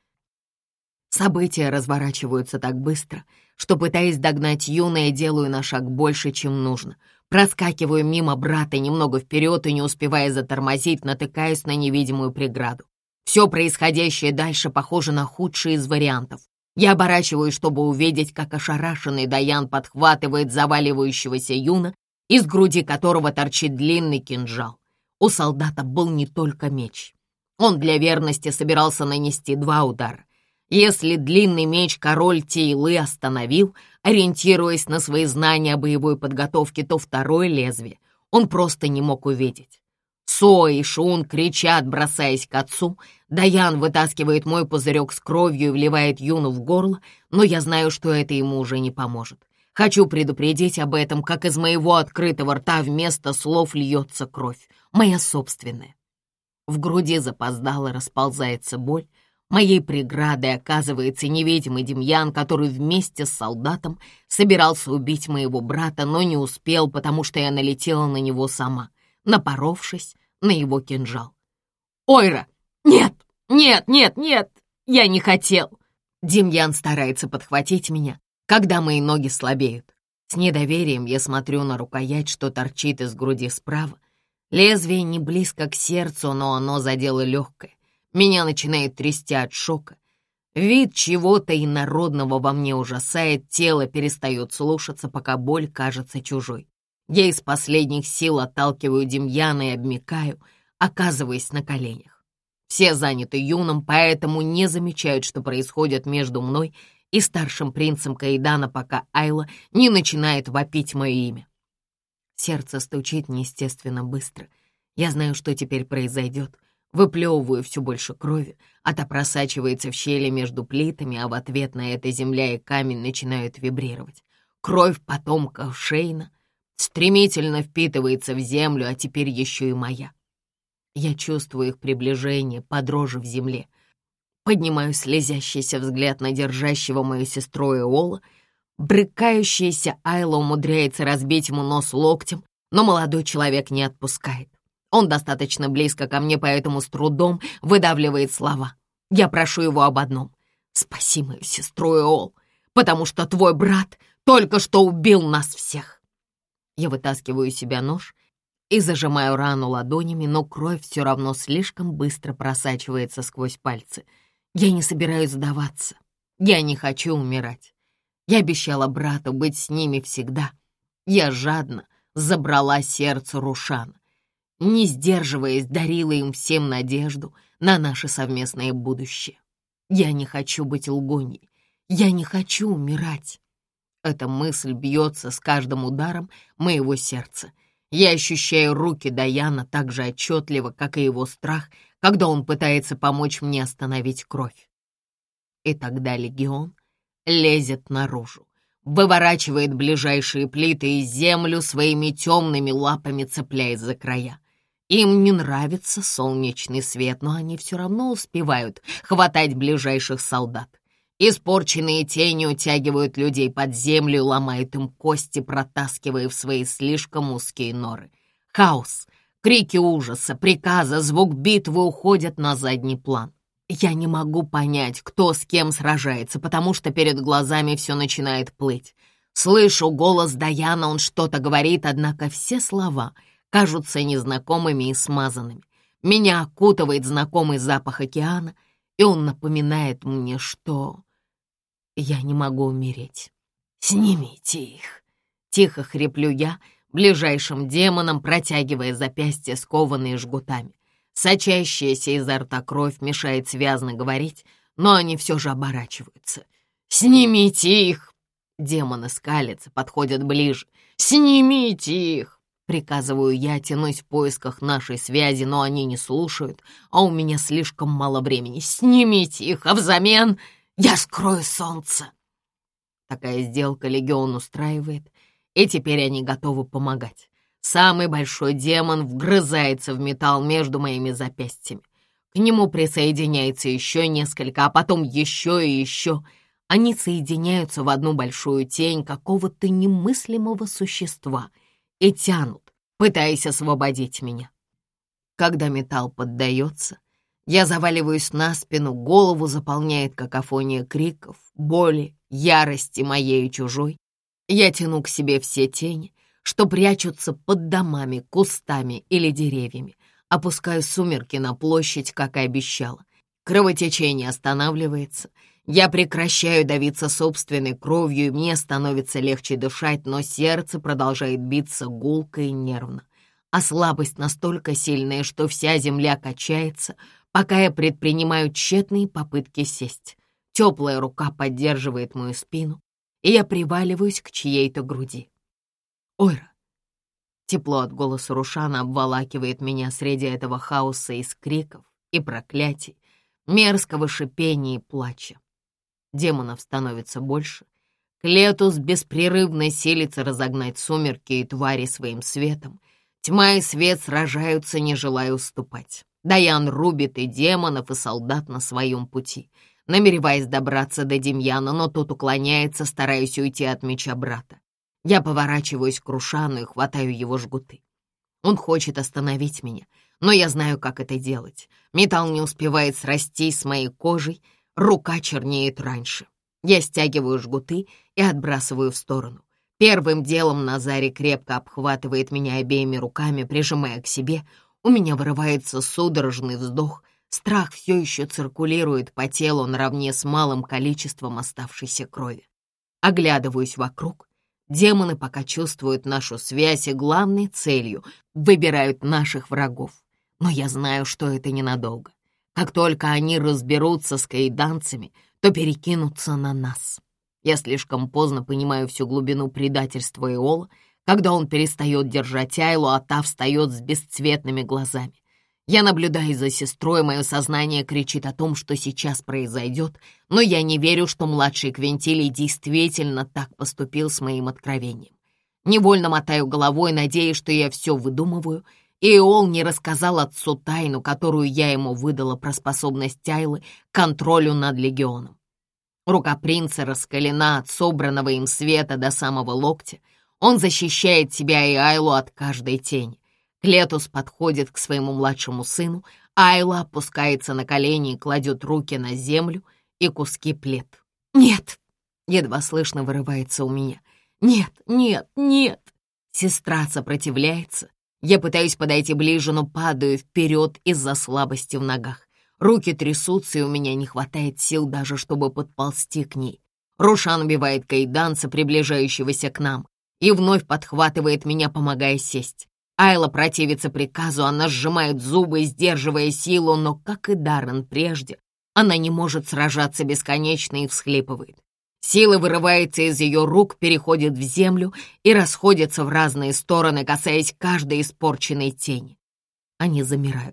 События разворачиваются так быстро, что, пытаясь догнать Юна, я делаю на шаг больше, чем нужно. Проскакиваю мимо брата немного вперед и, не успевая затормозить, натыкаюсь на невидимую преграду. Все происходящее дальше похоже на худший из вариантов. Я оборачиваюсь, чтобы увидеть, как ошарашенный Даян подхватывает заваливающегося Юна, из груди которого торчит длинный кинжал. У солдата был не только меч. Он для верности собирался нанести два удара. Если длинный меч король Тиелы остановил, ориентируясь на свои знания о боевой подготовке, то второе лезвие он просто не мог увидеть. Со и Шун кричат, бросаясь к отцу. Даян вытаскивает мой пузырек с кровью и вливает Юну в горло, но я знаю, что это ему уже не поможет. Хочу предупредить об этом, как из моего открытого рта вместо слов льется кровь, моя собственная. В груди запоздало расползается боль. Моей преградой оказывается невидимый Демьян, который вместе с солдатом собирался убить моего брата, но не успел, потому что я налетела на него сама, напоровшись на его кинжал. «Ойра! Нет! Нет! Нет! Нет! Я не хотел!» Демьян старается подхватить меня, когда мои ноги слабеют. С недоверием я смотрю на рукоять, что торчит из груди справа. Лезвие не близко к сердцу, но оно задело легкое. Меня начинает трясти от шока. Вид чего-то инородного во мне ужасает, тело перестает слушаться, пока боль кажется чужой. Я из последних сил отталкиваю Демьяна и обмякаю, оказываясь на коленях. Все заняты Юном, поэтому не замечают, что происходит между мной и старшим принцем Каидана, пока Айла не начинает вопить мое имя. Сердце стучит неестественно быстро. Я знаю, что теперь произойдет. Выплевываю все больше крови, а та просачивается в щели между плитами, а в ответ на это земля и камень начинают вибрировать. Кровь потомков Шейна стремительно впитывается в землю, а теперь еще и моя. Я чувствую их приближение по дрожи в земле. Поднимаю слезящийся взгляд на держащего мою сестру Эола. Брыкающаяся Айла умудряется разбить ему нос локтем, но молодой человек не отпускает. Он достаточно близко ко мне, поэтому с трудом выдавливает слова. Я прошу его об одном. «Спаси мою сестру Эол, потому что твой брат только что убил нас всех». Я вытаскиваю из себя нож и зажимаю рану ладонями, но кровь все равно слишком быстро просачивается сквозь пальцы. Я не собираюсь сдаваться. Я не хочу умирать. Я обещала брату быть с ними всегда. Я жадно забрала сердце Рушана. Не сдерживаясь, дарила им всем надежду на наше совместное будущее. Я не хочу быть лгуньей. Я не хочу умирать. Эта мысль бьется с каждым ударом моего сердца. Я ощущаю руки Даяна так же отчетливо, как и его страх, когда он пытается помочь мне остановить кровь. И тогда легион лезет наружу, выворачивает ближайшие плиты и землю, своими темными лапами цепляясь за края. Им не нравится солнечный свет, но они все равно успевают хватать ближайших солдат. Испорченные тени утягивают людей под землю и ломают им кости, протаскивая в свои слишком узкие норы. Хаос, крики ужаса, приказы, звук битвы уходят на задний план. Я не могу понять, кто с кем сражается, потому что перед глазами все начинает плыть. Слышу голос Даяна, он что-то говорит, однако все слова кажутся незнакомыми и смазанными. Меня окутывает знакомый запах океана, и он напоминает мне, что я не могу умереть. «Снимите их!» — тихо хриплю я, ближайшим демоном протягивая запястья, скованные жгутами. Сочащаяся изо рта кровь мешает связно говорить, но они все же оборачиваются. «Снимите их!» Демоны скалятся, подходят ближе. «Снимите их!» Приказываю я, тянусь в поисках нашей связи, но они не слушают, а у меня слишком мало времени. «Снимите их, а взамен я скрою солнце!» Такая сделка легион устраивает, и теперь они готовы помогать. Самый большой демон вгрызается в металл между моими запястьями. К нему присоединяется еще несколько, а потом еще и еще. Они соединяются в одну большую тень какого-то немыслимого существа и тянут, пытаясь освободить меня. Когда металл поддается, я заваливаюсь на спину, голову заполняет какофония криков, боли, ярости моей и чужой. Я тяну к себе все тени, что прячутся под домами, кустами или деревьями. Опускаю сумерки на площадь, как и обещала. Кровотечение останавливается. Я прекращаю давиться собственной кровью, и мне становится легче дышать, но сердце продолжает биться гулко и нервно. А слабость настолько сильная, что вся земля качается, пока я предпринимаю тщетные попытки сесть. Теплая рука поддерживает мою спину, и я приваливаюсь к чьей-то груди. «Ойра!» Тепло от голоса Рушана обволакивает меня среди этого хаоса из криков и проклятий, мерзкого шипения и плача. Демонов становится больше. Клетус беспрерывно силится разогнать сумерки и твари своим светом. Тьма и свет сражаются, не желая уступать. Даян рубит и демонов, и солдат на своем пути, намереваясь добраться до Демьяна, но тот уклоняется, стараясь уйти от меча брата. Я поворачиваюсь к Рушану и хватаю его жгуты. Он хочет остановить меня, но я знаю, как это делать. Металл не успевает срастись с моей кожей, рука чернеет раньше. Я стягиваю жгуты и отбрасываю в сторону. Первым делом Назари крепко обхватывает меня обеими руками, прижимая к себе. У меня вырывается судорожный вздох. Страх все еще циркулирует по телу наравне с малым количеством оставшейся крови. Оглядываюсь вокруг. Демоны пока чувствуют нашу связь и главной целью выбирают наших врагов. Но я знаю, что это ненадолго. Как только они разберутся с каиданцами, то перекинутся на нас. Я слишком поздно понимаю всю глубину предательства Эола, когда он перестает держать Айлу, а та встает с бесцветными глазами. Я наблюдаю за сестрой, мое сознание кричит о том, что сейчас произойдет, но я не верю, что младший Квинтилий действительно так поступил с моим откровением. Невольно мотаю головой, надеясь, что я все выдумываю, и Эол не рассказал отцу тайну, которую я ему выдала про способность Айлы к контролю над легионом. Рука принца раскалена от собранного им света до самого локтя. Он защищает себя и Айлу от каждой тени. Клетус подходит к своему младшему сыну, Айла опускается на колени и кладет руки на землю и куски плед. «Нет!» — едва слышно вырывается у меня. «Нет, нет, нет!» Сестра сопротивляется. Я пытаюсь подойти ближе, но падаю вперед из-за слабости в ногах. Руки трясутся, и у меня не хватает сил даже, чтобы подползти к ней. Рушан убивает каиданца, приближающегося к нам, и вновь подхватывает меня, помогая сесть. Айла противится приказу, она сжимает зубы, сдерживая силу, но, как и Даррен прежде, она не может сражаться бесконечно и всхлипывает. Сила вырывается из ее рук, переходит в землю и расходится в разные стороны, касаясь каждой испорченной тени. Они замирают.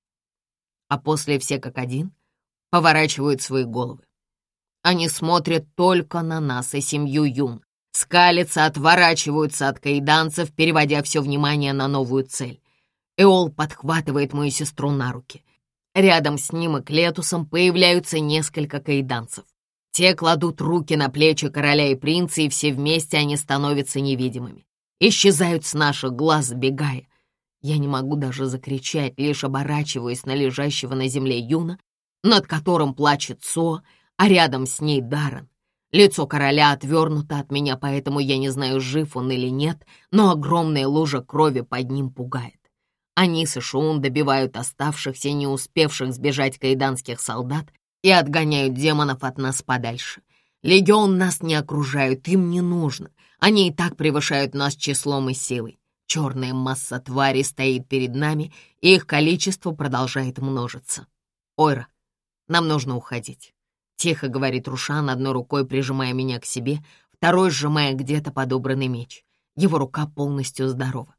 А после все как один поворачивают свои головы. Они смотрят только на нас и семью Юн. Скалятся, отворачиваются от каиданцев, переводя все внимание на новую цель. Эол подхватывает мою сестру на руки. Рядом с ним и Клетусом появляются несколько каиданцев. Те кладут руки на плечи короля и принца, и все вместе они становятся невидимыми. Исчезают с наших глаз, сбегая. Я не могу даже закричать, лишь оборачиваясь на лежащего на земле Юна, над которым плачет Со, а рядом с ней Даррен. Лицо короля отвернуто от меня, поэтому я не знаю, жив он или нет, но огромная лужа крови под ним пугает. Анис и Шоун добивают оставшихся, не успевших сбежать каиданских солдат, и отгоняют демонов от нас подальше. Легион нас не окружают, им не нужно. Они и так превышают нас числом и силой. Черная масса тварей стоит перед нами, и их количество продолжает множиться. Ойра, нам нужно уходить. Тихо говорит Рушан, одной рукой прижимая меня к себе, второй сжимая где-то подобранный меч. Его рука полностью здорова.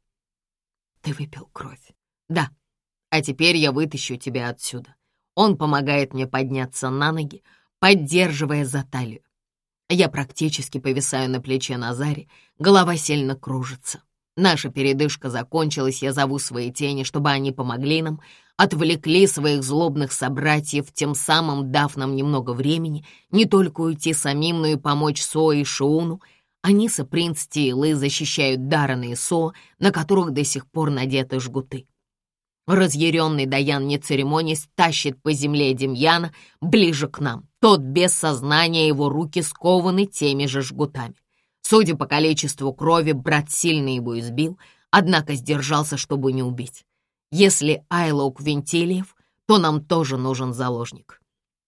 Ты выпил кровь. Да. А теперь я вытащу тебя отсюда. Он помогает мне подняться на ноги, поддерживая за талию. Я практически повисаю на плече Назари, голова сильно кружится. Наша передышка закончилась, я зову свои тени, чтобы они помогли нам, отвлекли своих злобных собратьев, тем самым дав нам немного времени не только уйти самим, но и помочь Со и Шиуну. Аниса, принц Тиилы защищают Даррена и Со, на которых до сих пор надеты жгуты. Разъяренный Даян, не церемонясь, тащит по земле Демьяна ближе к нам. Тот без сознания, его руки скованы теми же жгутами. Судя по количеству крови, брат сильно его избил, однако сдержался, чтобы не убить. Если Айлоу Квинтилиев, то нам тоже нужен заложник.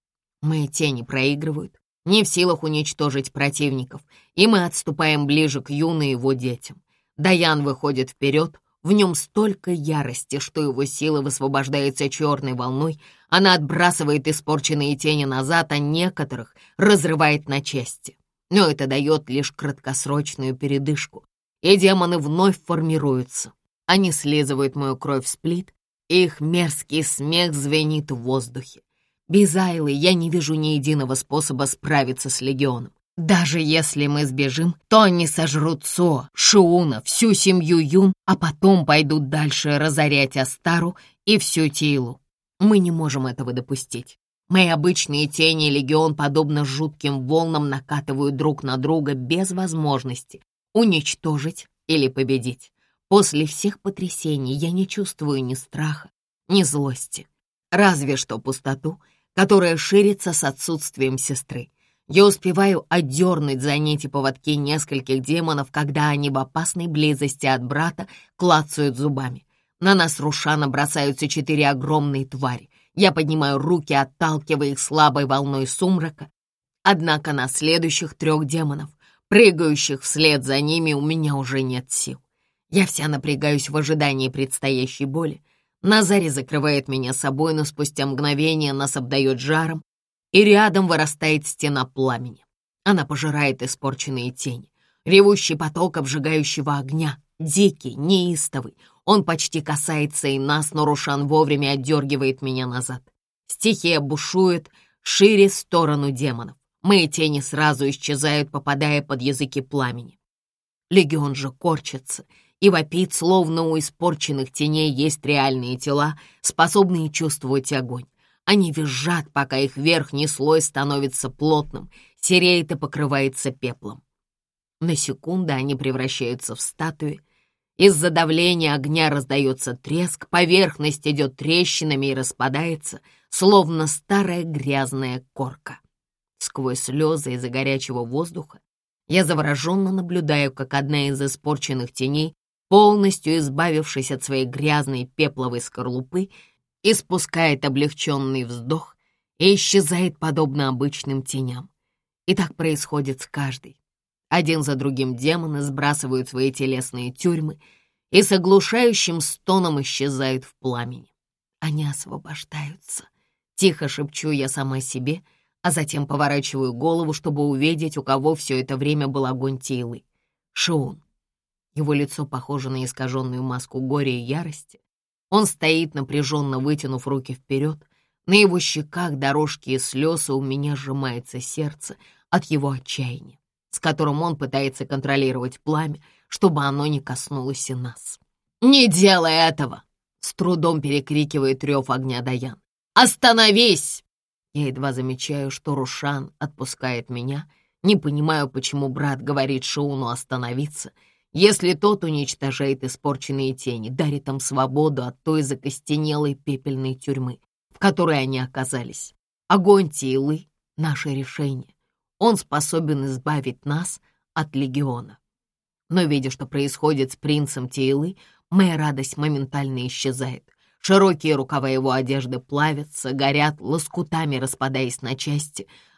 Мои тени проигрывают, не в силах уничтожить противников, и мы отступаем ближе к Юну и его детям. Даян выходит вперед, в нем столько ярости, что его сила высвобождается черной волной, она отбрасывает испорченные тени назад, а некоторых разрывает на части. Но это дает лишь краткосрочную передышку, и демоны вновь формируются. Они слизывают мою кровь в сплит, и их мерзкий смех звенит в воздухе. Без Айлы я не вижу ни единого способа справиться с легионом. Даже если мы сбежим, то они сожрут Со, Шиуна, всю семью Юн, а потом пойдут дальше разорять Астару и всю Тиилу. Мы не можем этого допустить. Мои обычные тени и легион, подобно жутким волнам, накатывают друг на друга без возможности уничтожить или победить. После всех потрясений я не чувствую ни страха, ни злости. Разве что пустоту, которая ширится с отсутствием сестры. Я успеваю отдернуть за нити поводки нескольких демонов, когда они в опасной близости от брата клацают зубами. На нас Рушана бросаются четыре огромные твари. Я поднимаю руки, отталкивая их слабой волной сумрака. Однако на следующих трех демонов, прыгающих вслед за ними, у меня уже нет сил. Я вся напрягаюсь в ожидании предстоящей боли. Назари закрывает меня собой, но спустя мгновение нас обдает жаром, и рядом вырастает стена пламени. Она пожирает испорченные тени. Ревущий поток обжигающего огня, дикий, неистовый. Он почти касается и нас, но Рушан вовремя отдергивает меня назад. Стихия бушует шире в сторону демонов. Мои тени сразу исчезают, попадая под языки пламени. Легион же корчится и вопит, словно у испорченных теней есть реальные тела, способные чувствовать огонь. Они визжат, пока их верхний слой становится плотным, сереет и покрывается пеплом. На секунду они превращаются в статуи. Из-за давления огня раздается треск, поверхность идет трещинами и распадается, словно старая грязная корка. Сквозь слезы из-за горячего воздуха я завороженно наблюдаю, как одна из испорченных теней, полностью избавившись от своей грязной пепловой скорлупы, испускает облегченный вздох и исчезает подобно обычным теням. И так происходит с каждой. Один за другим демоны сбрасывают свои телесные тюрьмы и с оглушающим стоном исчезают в пламени. Они освобождаются. Тихо шепчу я сама себе, а затем поворачиваю голову, чтобы увидеть, у кого все это время был огонь Тиилы. Шиун. Его лицо похоже на искаженную маску горя и ярости. Он стоит, напряженно вытянув руки вперед. На его щеках дорожки из слез, и у меня сжимается сердце от его отчаяния, с которым он пытается контролировать пламя, чтобы оно не коснулось и нас. «Не делай этого!» — с трудом перекрикивает рев огня Даян. «Остановись!» Я едва замечаю, что Рушан отпускает меня. Не понимаю, почему брат говорит Шиуну остановиться, если тот уничтожает испорченные тени, дарит им свободу от той закостенелой пепельной тюрьмы, в которой они оказались. Огонь Тиилы — наше решение. Он способен избавить нас от легиона. Но, видя, что происходит с принцем Тиилы, моя радость моментально исчезает. Широкие рукава его одежды плавятся, горят, лоскутами распадаясь на части,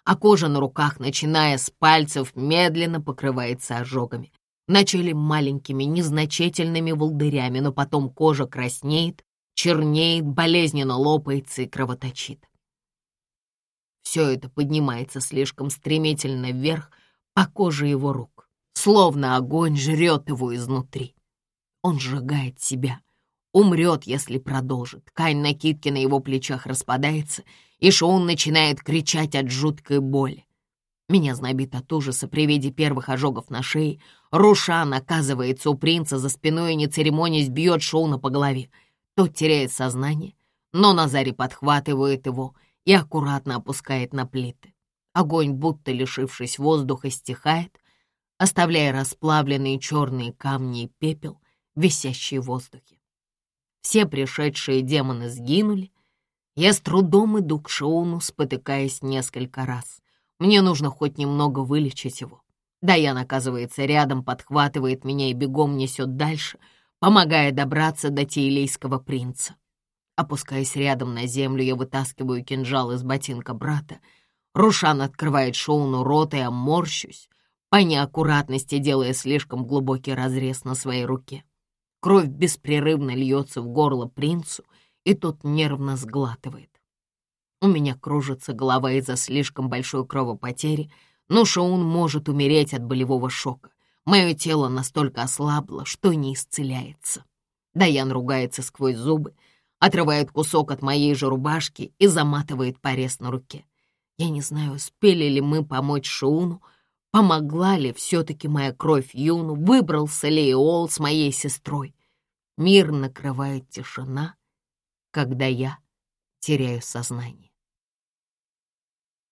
а кожа на руках, начиная с пальцев, медленно покрывается ожогами. Вначале маленькими, незначительными волдырями, но потом кожа краснеет, чернеет, болезненно лопается и кровоточит. Все это поднимается слишком стремительно вверх по коже его рук, словно огонь жрет его изнутри. Он сжигает себя, умрет, если продолжит. Ткань накидки на его плечах распадается, и Шоун начинает кричать от жуткой боли. Меня знобит от ужаса при виде первых ожогов на шее. Рушан оказывается у принца за спиной и, не церемонясь, бьет Шоуна по голове. Тот теряет сознание, но Назари подхватывает его и аккуратно опускает на плиты. Огонь, будто лишившись воздуха, стихает, оставляя расплавленные черные камни и пепел, висящие в воздухе. Все пришедшие демоны сгинули. Я с трудом иду к Шоуну, спотыкаясь несколько раз. Мне нужно хоть немного вылечить его. Даян оказывается рядом, подхватывает меня и бегом несет дальше, помогая добраться до Тиилейского принца. Опускаясь рядом на землю, я вытаскиваю кинжал из ботинка брата. Рушан открывает Шоуну рот, и я морщусь, по неаккуратности делая слишком глубокий разрез на своей руке. Кровь беспрерывно льется в горло принцу, и тот нервно сглатывает. У меня кружится голова из-за слишком большой кровопотери, но Шоун может умереть от болевого шока. Мое тело настолько ослабло, что не исцеляется. Даян ругается сквозь зубы, отрывает кусок от моей же рубашки и заматывает порез на руке. Я не знаю, успели ли мы помочь Шоуну, помогла ли все-таки моя кровь Юну, выбрался ли Эол с моей сестрой. Мир накрывает тишина, когда я теряю сознание.